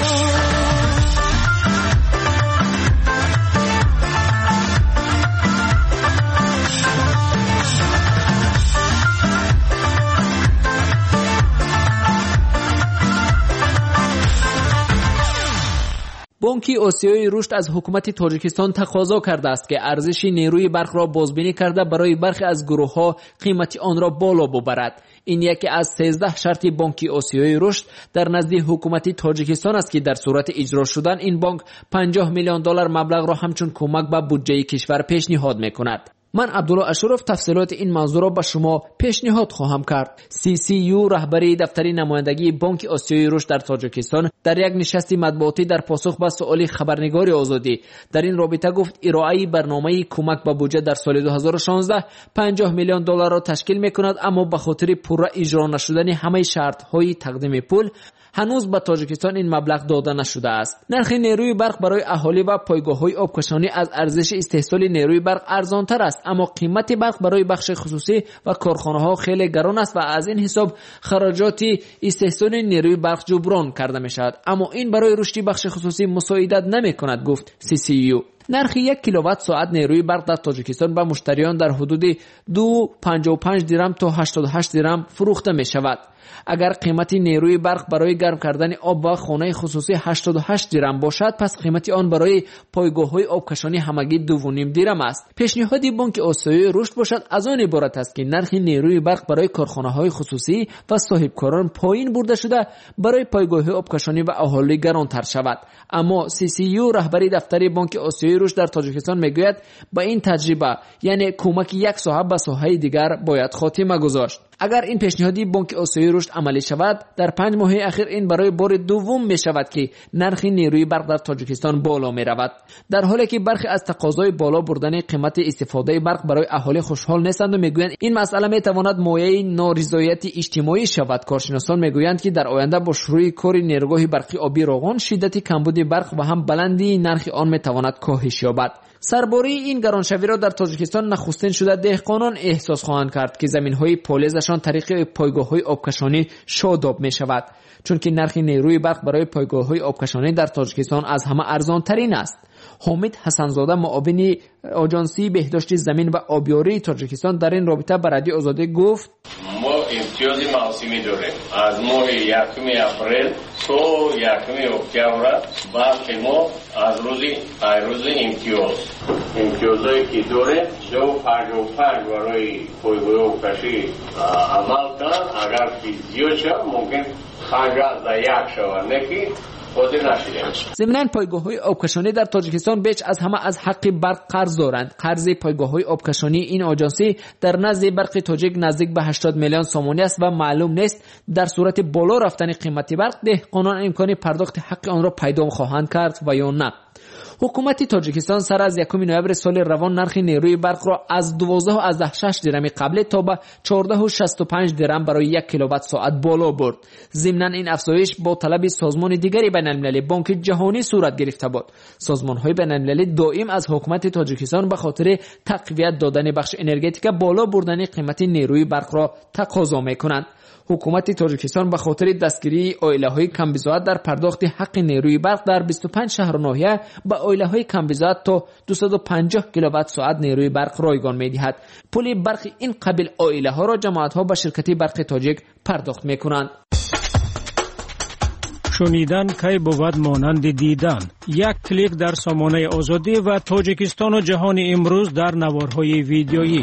Speaker 6: بانک آسیای رشد از حکومت تاجیکستان تقاضا کرده است که ارزش نیروی برق را بازبینی کرده برای برخی از گروه‌ها قیمت آن را بالا ببرد. این یکی از سیزده شرط بانک آسیای رشد در نزد حکومت تاجیکستان است که در صورت اجرا شدن این بانک پنجاه میلیون دلار مبلغ را همچون کمک به بودجه کشور پیشنهاد می‌کند. من عبدالله اشرف تفصیلات این موضوع را به شما پیشنهاد خواهم کرد. سی سی یو رهبری دفتر نمایندگی بانک آسیای رشد در تاجیکستان در یک نشست مطبوعاتی در پاسخ به سؤال خبرنگار آزادی در این رابطه گفت ارائه برنامه کمک به بودجه در سال دو هزار و شانزده پنجاه میلیون دلار را تشکیل می‌کند، اما به خاطر پورا اجرا نشدن همه شرط‌های تقدیم پول هنوز به تاجیکستان این مبلغ داده نشده است. نرخ نیروی برق برای اهالی و پایگاه‌های آبکشانی از ارزش استحصال نیروی برق ارزان‌تر است، اما قیمت برق برای بخش خصوصی و کارخانه‌ها خیلی گران است و از این حساب خراجات استحصال نیروی برق جبران کرده می‌شود، اما این برای رشد بخش خصوصی مساعدت نمی‌کند، گفت سی سی یو. نرخ یک کیلووات ساعت نیروی برق در تاجیکستان به مشتریان در حدود دو و پنجاه و پنج درم تا هشتاد و هشت درم فروخته می‌شود. اگر قیمت نیروی برق برای گرم کردن آب و خانه خصوصی هشتاد و هشت درم باشد، پس قیمت آن برای پایگاه‌های آبکشانی همگی دو و نیم درم است. پیشنهاد بانک آسیای رشد باشد از آن عبارت است که نرخ نیروی برق برای کارخانه‌های خصوصی و صاحبکاران پایین برده شده برای پایگاه‌های آبکشانی و اهالی گران‌تر شود. اما سی سی یو رهبری دفتر بانک آسیای رشد در تاجیکستان میگوید با این تجربه یعنی کمک یک ساحه به ساحه دیگر باید خاتمه گذاشت. اگر این پیشنهادی بانک آسیای رشد عملی شود، در پنج ماه اخیر این برای بار دوم می شود که نرخ نیروی برق در تاجیکستان بالا می رود. در حالی که برخی از تقاضای بالا بردن قیمت استفاده برق برای اهالی خوشحال نیستند و میگویند این مسئله می تواند مایه نارضایت اجتماعی شود. کارشناسان میگویند که در آینده با شروع کار نیروگاه برقی آبی روغن شدت کمبود برق و هم بلندی نرخ آن می تواند کاهش یابد. سرباری این گرانشوی را در تاجیکستان نخستین شده دهقانان احساس خواهند کرد که زمین‌های پولیزشان طریق پایگاه‌های آبکشانی شاداب می‌شود، چون که نرخ نیروی برق برای پایگاه‌های آبکشانی در تاجیکستان از همه ارزان‌ترین است. حامد حسنزاده معاون آژانسی بهداشت زمین و آبیاری تاجیکستان در این رابطه به رادیو آزادی گفت
Speaker 10: ما امتیاز موسمی داریم از ماه یکم اپریل تا یکم اکتبر، بلکه ما از روز روز امتیاز امتیازایی که داریم دو پنجاه و پنج برای پایگاه آبکشی عمل کنند. اگر که زیاد شد ممکن خنجر در یک شود نکی
Speaker 6: ضمناً پایگاه‌های آبکشانی در تاجیکستان بیش از همه از حق برق قرض دارند. قرض پایگاه‌های آبکشانی این آژانسی در نزد برق تاجیک نزدیک به هشتاد میلیون سومانی است و معلوم نیست در صورت بالا رفتن قیمت برق دهقانان امکان پرداخت حق آن را پیدا خواهند کرد و یا نه. حکومت تاجیکستان سر از یکم نوامبر سال روان نرخ نیروی برق را از دوازده و شش درم قبل تا به چهارده و شصت و پنج درم برای یک کیلووات ساعت بالا برد. ضمناً این افزایش با طلب سازمان دیگری بین‌المللی بانک جهانی صورت گرفته بود. سازمان‌های بین‌المللی دائم از حکومت تاجیکستان به خاطر تقویت دادن بخش انرژتیک بالا بردن قیمت نیروی برق را تقاضا می‌کنند. حکومت تاجیکستان به خاطر دستگیری عائله‌های کمبزاعت در پرداخت حق نیروی برق در بیست و پنج شهر و ناحیه به عائله‌های کمبزاعت تا دویست و پنجاه کیلووات ساعت نیروی برق رایگان می‌دهد. پول برق این قبیل عائله‌ها را جماعت‌ها به شرکت برق تاجیک پرداخت می‌کنند.
Speaker 2: شنیدن کی بود مانند دیدن. یک کلیک در سامانه آزادی و تاجیکستان و جهان امروز در نوارهای ویدیویی.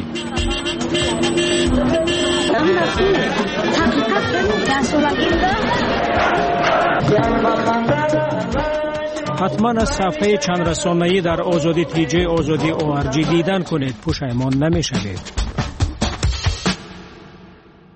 Speaker 2: حتما از صفحه چند رسانه‌ای در آزادی تی جی آزادی او آر جی دیدن کنید، پشیمان نمی‌شوید.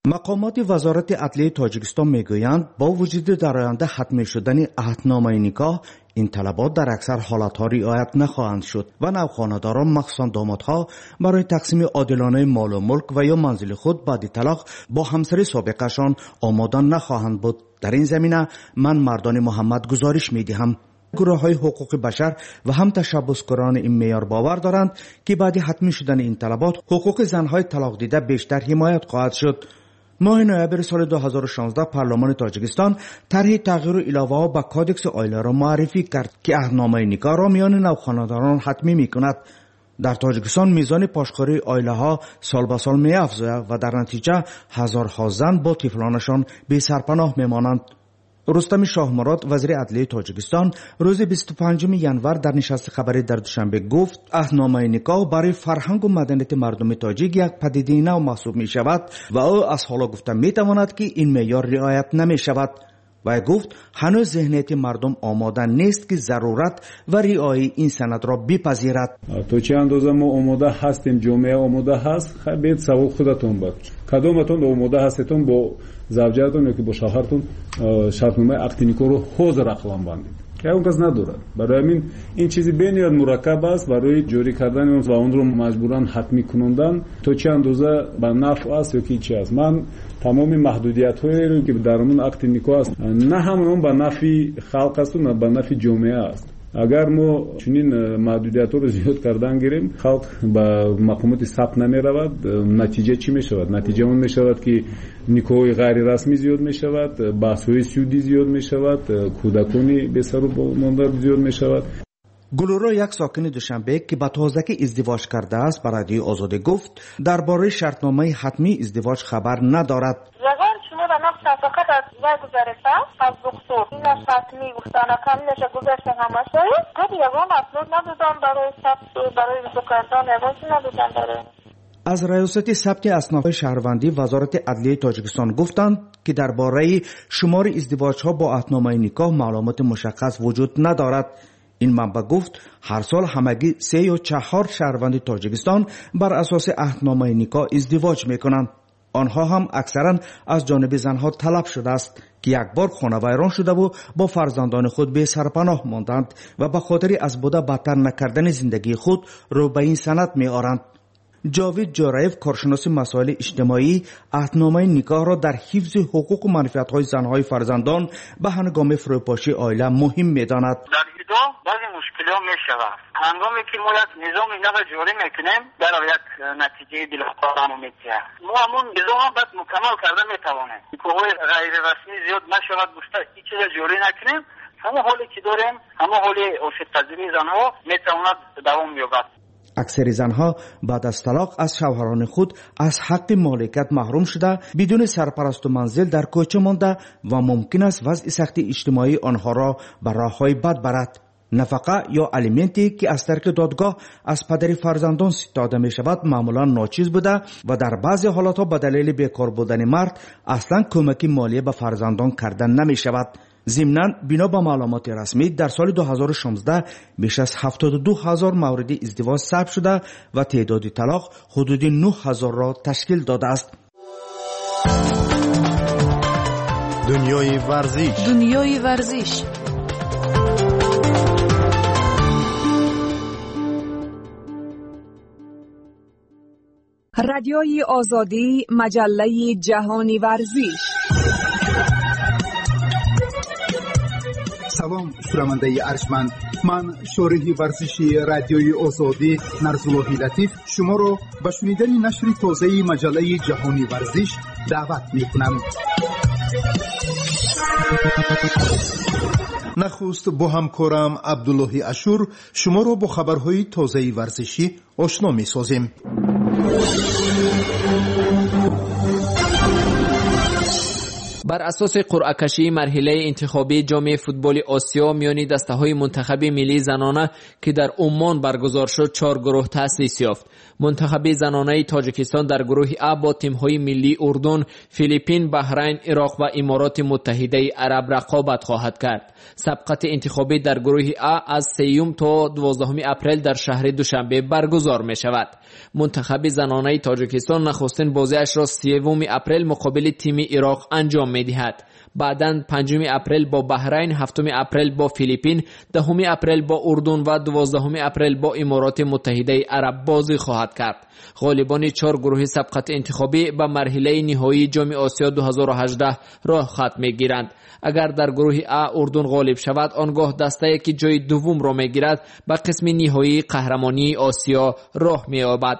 Speaker 4: مقامات وزارت عدلیه تاجیکستان میگویند با وجود در آینده حتمی شدن عهدنامه نکاح، این طلبات در اکثر حالتها رعایت نخواهند شد و نوخانه‌داران مخصوصا دامادها برای تقسیم عادلانه مال و ملک و یا منزل خود بعد طلاق با همسر سابقشان آماده نخواهند بود. در این زمینه من مردان محمد گزارش میدهم گروه های حقوق بشر و هم تشبسکاران این معیار باور دارند که بعد حتمی شدن این طلبات حقوق زنهای طلاق دیده بیشتر حمایت خواهد شد. ماه نوامبر سال دو هزار و شانزده پارلمان تاجیکستان طرح تغییر و علاوه ها به کادکس آیله را معرفی کرد که عهدنامه نکاح را میان نوخانه‌داران حتمی می کند. در تاجیکستان میزان پاشخوری آیله ها سال به سال می افزاید و در نتیجه هزارها زن با طفلانشان بی سرپناه می مانند. رستم شاه مراد وزیر عدلیه تاجیکستان روز بیست و پنجم ژانویه در نشست خبری در دوشنبه گفت عهدنامه نکاح برای فرهنگ و مدنیت مردم تاجیک یک پدیده نو محسوب می شود و او از حالا گفته می تواند که این معیار رعایت نمی شود. و گفت هنوز ذهنیت مردم آماده نیست که ضرورت و رعایت این سند را بپذیرد.
Speaker 11: تو چه اندازه ما آماده هستیم، جامعه آماده هست، خیلی سوال خودتون بود. کدومتون آماده هستید با زوجتون یا که با شوهرتون شرطنامه عقد نکاح رو حاضر اقلام بندید؟ که اون کس ندارد. برای همین این چیزی بسیار مرکب است برای جاری کردن اون و اون رو مجبوران حتمی کنوندن تو چه اندازه به نفع است یا کی چی است. من تمام محدودیت هایی رو که درمون عقد نکاح است نه همون به نفع خلق است و به نفع جامعه است. اگر ما چنین محدودیت رو زیاد کردن گیریم خلق به مقامات ثبت نمی رود، نتیجه چی می شود؟ نتیجه اون می شود که نکاح غیر رسمی زیاد می شود، بحث های سودی زیاد می شود، کودکانی به سر و مانده زیاد می شود.
Speaker 4: گلورا یک ساکن دوشنبه که با تازگی ازدواج کرده است برای رادیو آزادی گفت درباره شرطنامه حتمی ازدواج خبر ندارد.
Speaker 13: شما به نفس فقط از وای گذارسته از دکتر این حتمی گفتن کاملش گذاشته همه شاید قد یوان اپلود ندادن برای ثبت برای وضو کردن یوان ندادن برای
Speaker 4: از ریاست ثبت اصناف شهروندی وزارت عدلیه تاجیکستان گفتند که درباره شمار ازدواج‌ها با عهدنامه نکاح معلومات مشخص وجود ندارد. این منبع گفت هر سال همگی سه یا چهار شهروند تاجیکستان بر اساس عهدنامه نکاح ازدواج میکنند. آنها هم اکثرا از جانب زنها طلب شده است که یک بار خانه ویران شده و با فرزندان خود به سرپناه ماندند و به خاطر از بوده بدتر نکردن زندگی خود رو به این سند می آرند. جاوید جارایف کارشناس مسائل اجتماعی عهدنامه نکاح را در حفظ حقوق و منفعت‌های زنهای فرزندان به هنگام فروپاشی عائله مهم می‌داند.
Speaker 20: در ادعا بعضی مشکلات می‌شود. هنگامی که ما یک نظام نو جاری می‌کنیم در یک نتیجه دلخواه می‌دهد. ما همون نظام باید مکمل کرده می‌توانیم. حقوق غیر رسمی زیاد نشود گفته هیچ چیز جاری نکنیم. همون حالی که داریم، همون حالی عاشق‌پذیری زنها می‌تواند دوام یابد.
Speaker 4: اکثر زنها بعد از طلاق از شوهران خود از حق مالکیت محروم شده بدون سرپرست و منزل در کوچه مانده و ممکن است وضع سخت اجتماعی آنها را به راه‌های بد برد. نفقه یا الیمنتی که از طریق دادگاه از پدر فرزندان ستاده می شود معمولا ناچیز بوده و در بعضی حالات به دلیل بیکار بودن مرد اصلا کمک مالی به فرزندان کردن نمی شود. ضمناً بنا به معلومات رسمی در سال دو هزار و شانزده بیش از هفتاد و دو هزار مورد ازدواج ثبت شده و تعداد طلاق حدود نه هزار را تشکیل داده است.
Speaker 24: دنیای ورزش
Speaker 9: دنیای ورزش
Speaker 25: رادیوی آزادی مجله جهانی ورزش.
Speaker 26: سلام شنونده ارجمند، من شارح ورزشی رادیوی آزادی نرزاللهی لطیف شما را به شنیدن نشر تازه مجله جهانی ورزش دعوت می‌کنم. نخست با همکارم عبدالله اشور شما را با خبرهای تازه ورزشی آشنا می‌سازیم.
Speaker 6: بر اساس قرعه کشی مرحله انتخابی جام فوتبال آسیا میان دسته‌های منتخب ملی زنانه که در عمان برگزار شد چهار گروه تأسیس یافت. منتخب زنانه تاجیکستان در گروه A با تیم‌های ملی اردن، فیلیپین، بحرین، عراق و امارات متحده عرب رقابت خواهد کرد. سبقت انتخابی در گروه A از سوم تا دوازدهم اپریل در شهر دوشنبه برگزار می شود. منتخب زنانه تاجیکستان نخستین بازیش را سوم اپریل مقابل تیم عراق انجام می دهد. بعداً پنجم اپریل با بحرین، هفتم اپریل با فیلیپین، دهم اپریل با اردن و دوازدهم اپریل با امارات متحده عرب بازی خواهد کرد. غالبان چهار گروه سبقت انتخابی به مرحله نهایی جام آسیا دو هزار و هجده راه خط می‌گیرند. اگر در گروه A اردن غالب شود، آنگاه دسته‌ای که جای دوم را می‌گیرد به قسم نهایی قهرمانی آسیا راه می‌یابد.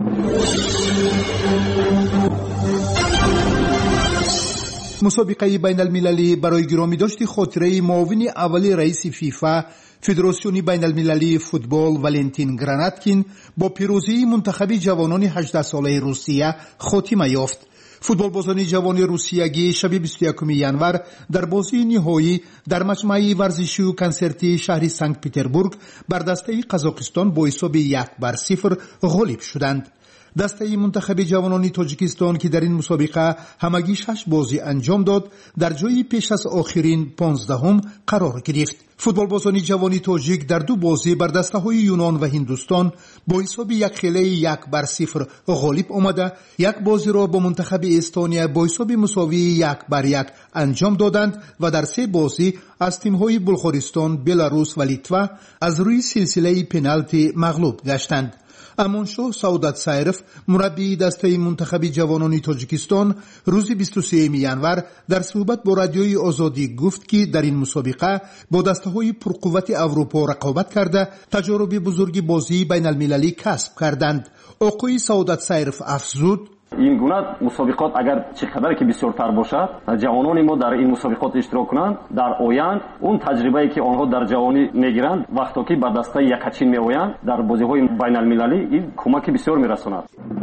Speaker 26: مسابقه بین المللی برای گرامی داشت خاطره معاون اولی رئیس فیفا فدراسیون بین المللی فوتبال ولنتین گراناتکین با پیروزی منتخب جوانان هجده ساله روسیه خاتمه یافت. فوتبال بازان جوان روسیگی شب بیست و یکم ژانویه در بازی نهایی در مجمع ورزشی و کنسرتی شهر سنت پترزبورگ بر دسته قزاقستان با حساب یک بر صفر غالب شدند. دسته منتخب جوانان تاجیکستان که در این مسابقه همگی شش بازی انجام داد در جای پیش از آخرین پانزدهم قرار گرفت. فوتبال بازان جوان تاجیک در دو بازی بر دسته های یونان و هندوستان با حساب یک خیلی یک بر صفر غالب آمده، یک بازی را با منتخب استونیا با حساب مساوی یک بر یک انجام دادند و در سه بازی از تیم های بلغارستان، بلاروس و لیتوا از روی سلسله پنالتی مغلوب گشتند. امانشاه سعادت سایرف مربی دسته منتخب جوانان تاجیکستان روز بیست و سوم ژانویه در صحبت با رادیوی آزادی گفت که در این مسابقه با دسته‌های پرقوت اروپا رقابت کرده تجارب بزرگی بازی بین المللی کسب کردند. آقای سعادت سایرف افزود:
Speaker 1: این گونه مسابقات اگر چقدر که بسیارتر باشد، جوانان ما در این مسابقات اشتراک کنند، در آینده اون تجربه‌ای که آنها در جوانی میگیرند وقتی که به دسته یکچین میآیند در بازی‌های بین المللی این کمک بسیار میرساند.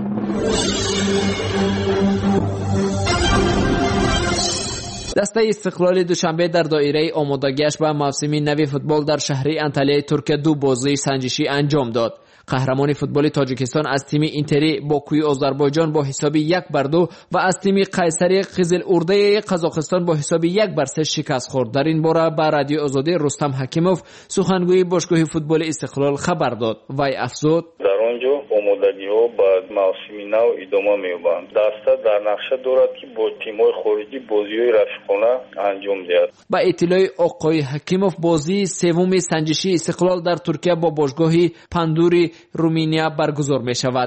Speaker 6: دسته استقلال دوشنبه در دایره آمادگیش به موسم نو فوتبال در شهر انطالیای ترکیه دو بازی سنجشی انجام داد. قهرمان فوتبال تاجیکستان از تیم اینتری باکوی آذربایجان با حساب یک بر دو و از تیم قیصری قزل ارده قزاقستان با حساب یک بر سه شکست خورد. در این باره به رادیو آزادی رستم حکیموف سخنگوی باشگاه فوتبال استقلال خبر داد. وی افزود:
Speaker 8: در آنجا آمادگی‌ها با موسم نو ادامه می‌یابند. دسته در نقشه دارد که با تیم‌های خارجی بازی‌های رفیقانه انجام دهد.
Speaker 6: با اطلاع آقای حکیموف بازی سوم سنجشی استقلال در ترکیه با باشگاه پندوری رومانیا برگزار می شود.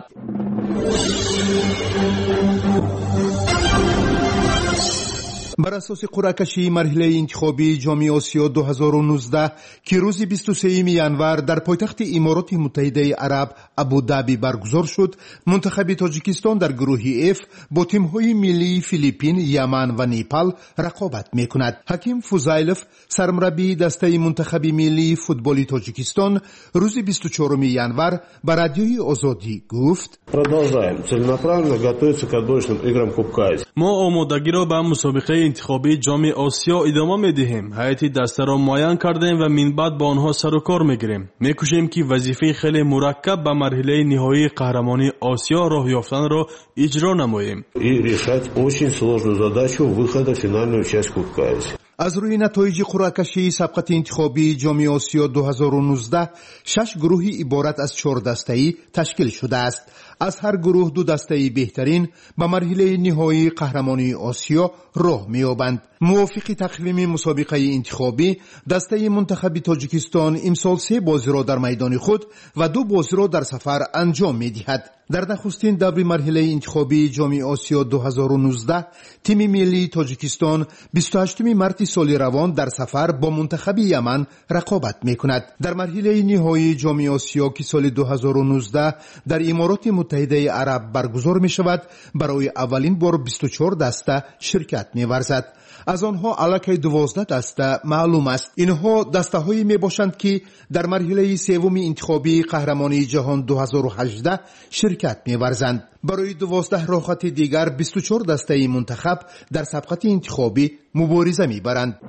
Speaker 26: بر اساس قرعه کشی مرحله انتخابی جام آسیا دو هزار و نوزده که روز بیست و سوم ژانویه در پایتخت امارات متحده عرب ابودابی برگزار شد، منتخب تاجیکستان در گروه اف با تیم‌های ملی فیلیپین، یمن و نیپال رقابت می‌کند. حکیم فوزایلوف سرمربی دسته منتخب ملی فوتبال تاجیکستان روز بیست و چهارم ژانویه به رادیوی آزادی گفت:
Speaker 21: ما آمادگی را به مسابقه انتخابی جام آسیا ادامه می‌دهیم. هیئت دسته را معین کردیم و من بعد با آنها سر و کار می‌گیریم. می‌کوشیم که وظیفه خیلی مرکب به مرحله نهایی قهرمانی آسیا راه یافتن را اجرا نماییم.
Speaker 26: از روی نتایج قرعه کشی سبقت انتخابی جام آسیا دو هزار و نوزده شش گروهی عبارت از چهار دسته‌ای تشکیل شده است. از هر گروه دو دسته‌ای بهترین به مرحله نهایی قهرمانی آسیا راه می‌یابند. موافق تقویم مسابقه انتخابی دسته منتخب تاجیکستان امسال سه بازی را در میدان خود و دو بازی را در سفر انجام می‌دهد. در نخستین دور مرحله انتخابی جام آسیا دو هزار و نوزده تیم ملی تاجیکستان بیست و هشتم مارس سال روان در سفر با منتخب یمن رقابت میکند. در مرحله نهایی جام آسیا که سال دو هزار و نوزده در امارات متحده عرب برگزار می شود، برای اولین بار بیست و چهار دسته شرکت می ورزد. از آنها الکی دوازده دسته معلوم است. اینها دسته هایی می باشند که در مرحله سوم انتخابی قهرمانی جهان دو هزار و هجده شرکت می ورزند. برای دوازده راحت دیگر بیست و چهار دسته منتخب در سبقت انتخابی مبارزه می برند.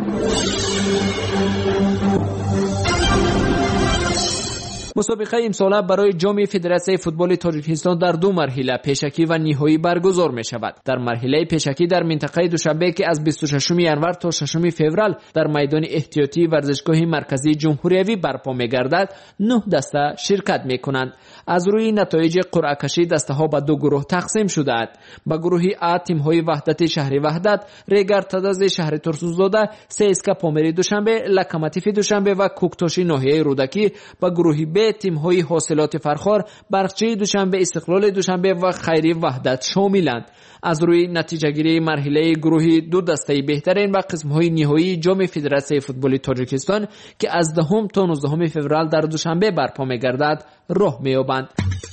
Speaker 6: مسابقه امساله برای جام فدراسیون فوتبال تاجیکستان در دو مرحله پیشکی و نهایی برگزار می شود. در مرحله پیشکی در منطقه دوشنبه که از بیست و ششم ژانویه تا ششم فوریه در میدان احتیاطی ورزشگاه مرکزی جمهوریوی برپا می گردد، نه دسته شرکت می کنند. از روی نتایج قرعه کشی دسته ها به دو گروه تقسیم شده است. به گروه ا تیم های وحدت شهر وحدت، ریگر تدز شهر ترسوزاده، سیسکا پامری دوشنبه، لکماتیف دوشنبه و کوکتوشی ناحیه رودکی. به گروه ب تیم های حاصلات فرخار، برقچی دوشنبه، استقلال دوشنبه و خیری وحدت شاملند. از روی نتیجه گیری مرحله گروهی دو دسته بهترین و قسم های نهایی جام فدراسیون فوتبال تاجیکستان که از دهم تا نوزدهم فوریه در دوشنبه برپا می‌گردد راه می‌یابند.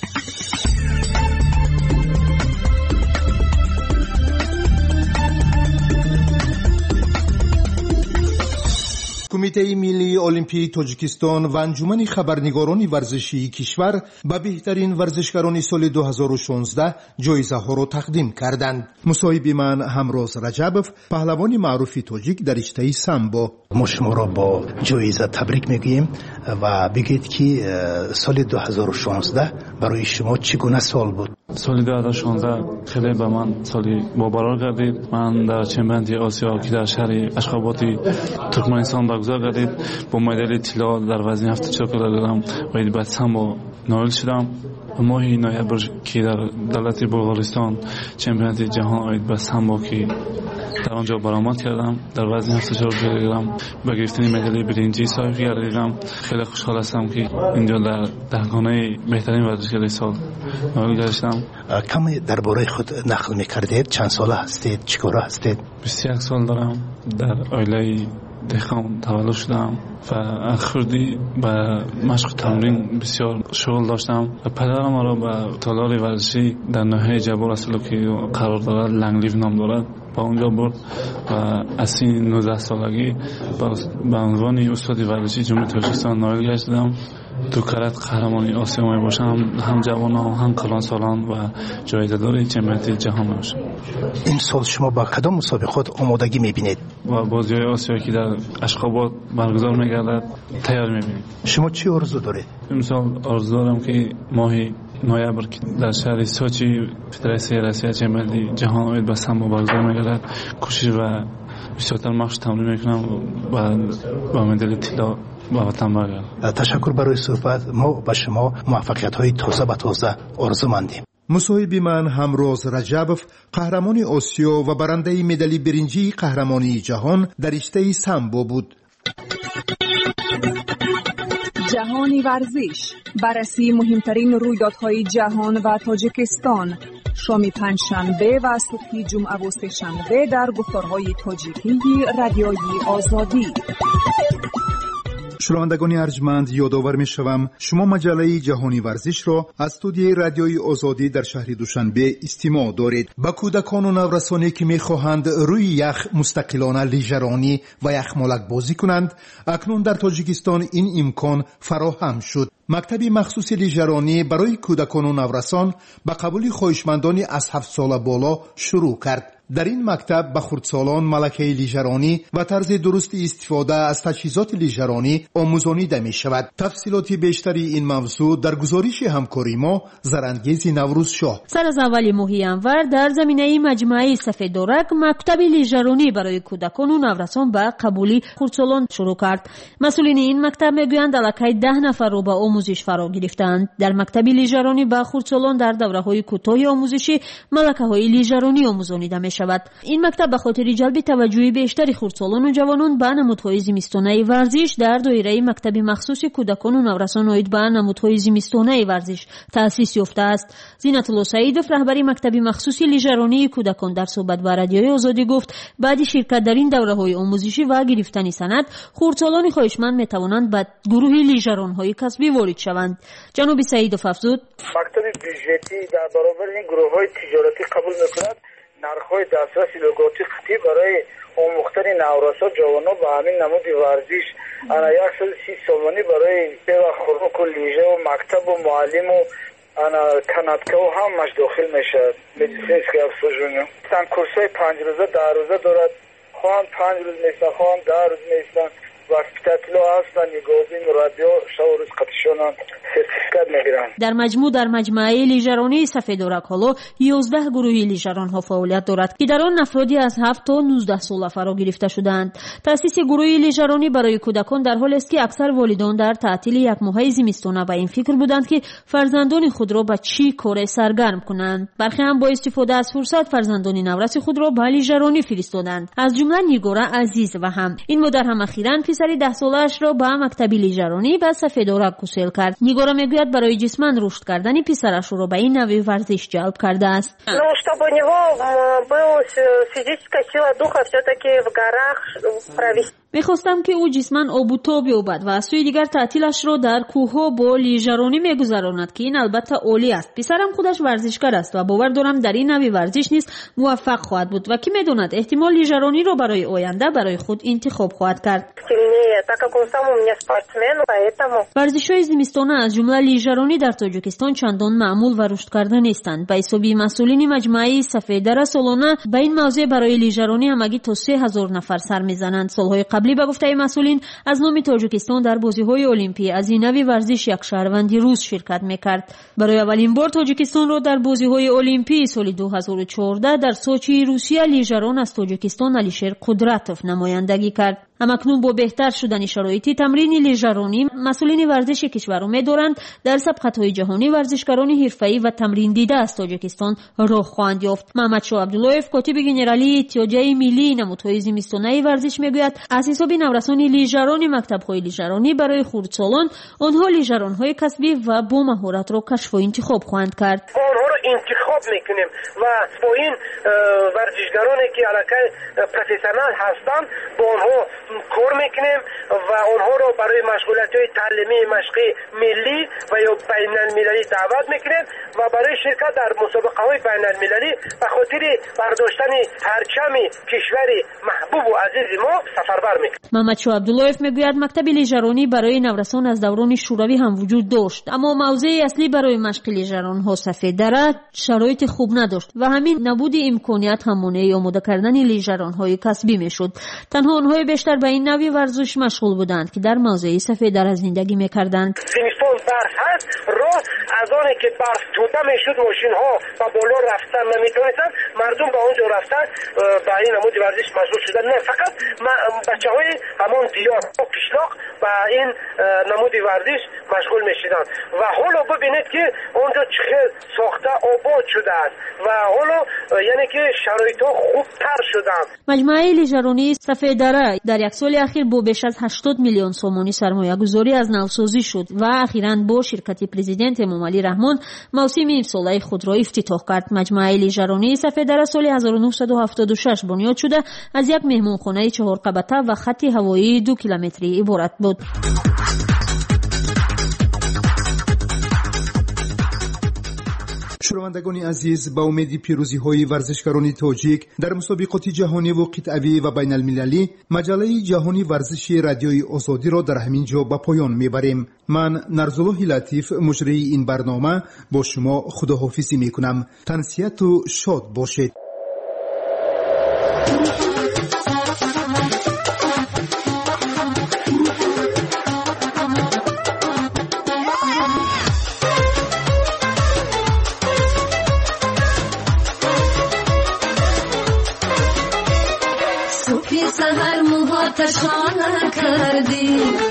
Speaker 26: کمیته ملی المپیک تاجیکستان و انجمن خبرنگاران ورزشی کشور به بهترین ورزشکاران سال دو هزار و شانزده جایزه ها را تقدیم کردند. مصاحب من همراز رجبов، پهلوان معروف تاجیک در رشته سامبو.
Speaker 12: ما شما را با جایزه تبریک میگیم و بگید که سال دو هزار و شانزده برای شما چگونه سال بود؟
Speaker 14: سال دو هزار و شانزده خیلی به من سالی مبارک گردید. من در چمپیونات آسیا که در شهر اشخابات ترکمنستان برگزار گردید با مدال طلا در وزن هفتاد و چهار کیلوگرم و بعد سامبو نایل شدم. ماه نوامبر که در دولت بلغارستان چمپیونات جهان آید به سامبو که در آنجا برآمد کردم، در وزن هفتاد و چهار کیلوگرم به گرفتن مدال برنجی صاحب گردیدم. خیلی خوشحال هستم که اینجا در دهگانه بهترین ورزشکار سال نایل گشتم.
Speaker 12: کمی درباره خود نقل می‌کردید؟ چند ساله هستید؟ چیکاره هستید؟
Speaker 14: بیست و یک سال دارم. در عائله دهقان تولد شدم و اخردی به مشق تمرین بسیار شغل داشتم. پدرم ما را به تالار ورزشی در ناحیه جبال اصلو که قرار دارد، لنگلیو نام دارد، با اونجا برد و از سن نوزده سالگی به عنوان استاد ورزشی جمهوری تاجیکستان نایل گشتم. دو کرات قهرمانی آسیا می باشم، هم جوانان هم کلان سالان و جایزه دار چمپیونات جهان می باشم.
Speaker 12: این سال شما با کدام مسابقات آمادگی می بینید؟
Speaker 14: و بازی های آسیا که در اشخابات برگزار می گردد تیار می بینید.
Speaker 12: شما چی آرزو دارید؟
Speaker 14: امسال آرزو دارم که ماهی نوامبر در شهر سوچی فدراسیون روسیه چمپیونات جهان آید به سامبو برگزار می گردد. کوشش و بسیارتر مشق تمرین می کنم و با مدال طلا با وطن برگردم.
Speaker 12: تشکر برای صحبت. ما به شما موفقیت های تازه به تازه آرزومندیم.
Speaker 26: مصاحب من همراز رجبов، قهرمان آسیا و برنده مدال برنجی قهرمانی جهان در رشته سامبو بود.
Speaker 25: جهانی ورزش، بررسی مهمترین رویدادهای جهان و تاجیکستان، شام پنجشنبه و صبح جمعه و سه‌شنبه در گفتارهای تاجیکی رادیوی آزادی.
Speaker 26: شنوندگان ارجمند، یادآور می‌شوم شما مجله جهانی ورزش را از استودیوی رادیوی آزادی در شهر دوشنبه استماع دارید. با کودکان و نورسانی که می‌خواهند روی یخ مستقلانه لیژرانی و یخمالک بازی کنند، اکنون در تاجیکستان این امکان فراهم شد. مکتب مخصوص لیژرانی برای کودکان و نورسان به قبول خواهشمندان از هفت سال بالا شروع کرد. در این مکتب به خردسالان ملکه لیژرانی و طرز درست استفاده از تجهیزات لیژرانی آموزانیده می شود. تفصیلات بیشتری این موضوع در گزارش همکاری ما زرانگیز نوروز شاه.
Speaker 15: سر از اول ماه ژانویه در زمینه مجموعه سفیدورک مکتب لیژرانی برای کودکان و نورسان به قبول خردسالان شروع کرد. مسئولین این مکتب میگویند الکی ده نفر را به آموزش فرا گرفتند. در مکتب لیژرانی به خردسالان در دوره‌های کوتاه آموزشی ملکه‌های لیژرانی آموزانیده می شود. این مکتب به خاطر جلب توجه بیشتر خردسالان و جوانان به نمودهای زمستانه ورزش در دایره مکتب مخصوص کودکان و نورسان آید به نمودهای زمستانه ورزش تأسیس یافته است. زینت الله سعیدوف رهبر مکتب مخصوص لیژرانی کودکان در صحبت با رادیوی آزادی گفت بعد شرکت در این دوره‌های آموزشی و گرفتن سند خردسالان خواهشمند میتوانند به گروه لیژران‌های کسبی وارد شوند. جناب سعیدوف افزود
Speaker 23: مکتب بودجتی در برابر این گروه‌های تجارتی قبول می‌کند نرخ‌های دسترسی لگاتی قطعی برای آموختن نورسان جوانان به همین نمود ورزش انا صد و سی سومانی برای و خوراک و لیژه و مکتب و معلم و انا کانادکا و همش داخل میشه. مدیسینسکی افسوژونی تن کورسای پنج روزه در روزه دارد. خواهند پنج روز میستن، خواهند در روز میستن و اسپیتاتلو هستن یگازین رادیو شو روز قطشونن سرتیفیکات میگیرن.
Speaker 15: در مجموع در مجموعه لیژرانی سفیدورک حالا یازده گروه لیژران ها فعالیت دارد که در آن افرادی از هفت تا نوزده ساله فرا گرفته شدند. تأسیس گروه لیژرانی برای کودکان در حالی است که اکثر والدان در تعطیل یک ماهه زمستانه به این فکر بودند که فرزندان خود را به چی کار سرگرم کنند. برخی هم با استفاده از فرصت فرزندان نورس خود را به لیژرانی فرستادند. از جمله نیگورا عزیز و هم این مادر هم اخیراً پسری ده ساله‌اش را به مکتب لیژرانی به سفیدورک گسیل کرد. نیگورا میگوید برای جسماً رشد کردن پسرش را به این نوع ورزش جلب کرده است.
Speaker 13: Ну, чтобы у него была физическая сила духа все-таки в горах провести.
Speaker 15: میخواستم که او جسماً آب و تاب یابد و از سوی دیگر تعطیلش را در کوه‌ها با لیژرانی میگذراند که این البته عالی است. پسرم خودش ورزشکار است و باور دارم در این نوع ورزش نیز موفق خواهد بود و کی میداند احتمال لیژرانی را برای آینده برای خود انتخاب خواهد کرد. ورزش‌های زمستانه از جمله لیژرانی در تاجیکستان چندان معمول و رشد کرده نیستند. به حساب مسئولین مجموعه سفیدر سالانه به این موضوع برای لیژرانی همگی تا سه هزار نفر سر میزنند. سالهای قبلی به گفته مسئولین از نام تاجیکستان در بازی‌های المپی از این نوع ورزش یک شهروند روس شرکت می‌کرد. برای اولین بار تاجیکستان را در بازی‌های المپی سال دو هزار و چهارده در سوچی روسیه لیژران از تاجیکستان علیشیر قدرتوف نمایندگی کرد. همکنون با بهتر شدن شرایط تمرین لیژرانی مسئولین ورزش کشور امیدوارند در سبقت‌های جهانی ورزشکاران حرفه‌ای و تمرین دیده از تاجیکستان راه خواهند یافت. محمد شاه عبداللهیف کاتب گنرالی اتحادیه ملی نمودهای زمستانه ورزش میگوید از حساب نورسان لیژرانی مکتب‌های لیژرانی برای خردسالان آنها لیژران‌های کسبی و با مهارت را کشف و انتخاب خواهند کرد.
Speaker 23: آنها را انتخاب میکنیم و با این ورزشکارانی که علاقه پروفسیونال هستند با آنها کار میکنیم و آنها را برای مشغولیت‌های تعلیمی مشقی ملی و یا بین المللی دعوت میکنیم و برای شرکت در مسابقه‌های بین المللی به خاطر برداشتن پرچم کشور محبوب و عزیز ما سفربر میکنیم.
Speaker 15: محمد شاه عبداللهیف میگوید مکتب لیژرانی برای نورسان از دوران شوروی هم وجود داشت اما موضع اصلی برای مشق لیژران‌ها سفیددره شرایط خوب نداشت و همین نبود امکانیت هم مانع آماده کردن لیژران‌های کسبی میشد. تنها آنهای بیشتر به این نوع ورزش مشغول بودند که در موضع سفیددره زندگی میکردند.
Speaker 23: زمستان برف هست راه از آنی که برف توده میشد ماشین‌ها با بالا رفتن نمیتونستند مردم به اونجا رفتن به این نمود ورزش مشغول شدن. نه فقط بچه‌های همون دیار و قشلاق به این نمود ورزش مشغول میشدند و حالا ببینید که اونجا چقدر ساخته آباد شده است و حالا یعنی که شرایط‌ها خوبتر شدند.
Speaker 15: مجموعه لیژرانی سفیددره در یک سال اخیر با بیش از هشتاد میلیون سومانی سرمایه گذاری از نوسازی شد و اخیراً با شرکت پرزیدنت امامعلی رحمان موسم امساله خود را افتتاح کرد. مجموعه لیژرانی سفیددره سال هزار و نهصد و هفتاد و شش بنیاد شده از یک مهمانخانه چهار قبطه و خط هوایی دو کیلومتری عبارت بود.
Speaker 26: شنوندگان عزیز، با امید پیروزی های ورزشکاران تاجیک در مسابقات جهانی و قطعی و بین المللی مجله جهانی ورزش رادیوی آزادی را در همین جا به پایان میبریم. من نرزالله لطیف مجری این برنامه با شما خداحافظی میکنم. تنسیت و شاد باشید.
Speaker 3: سهر موها تشانه کردی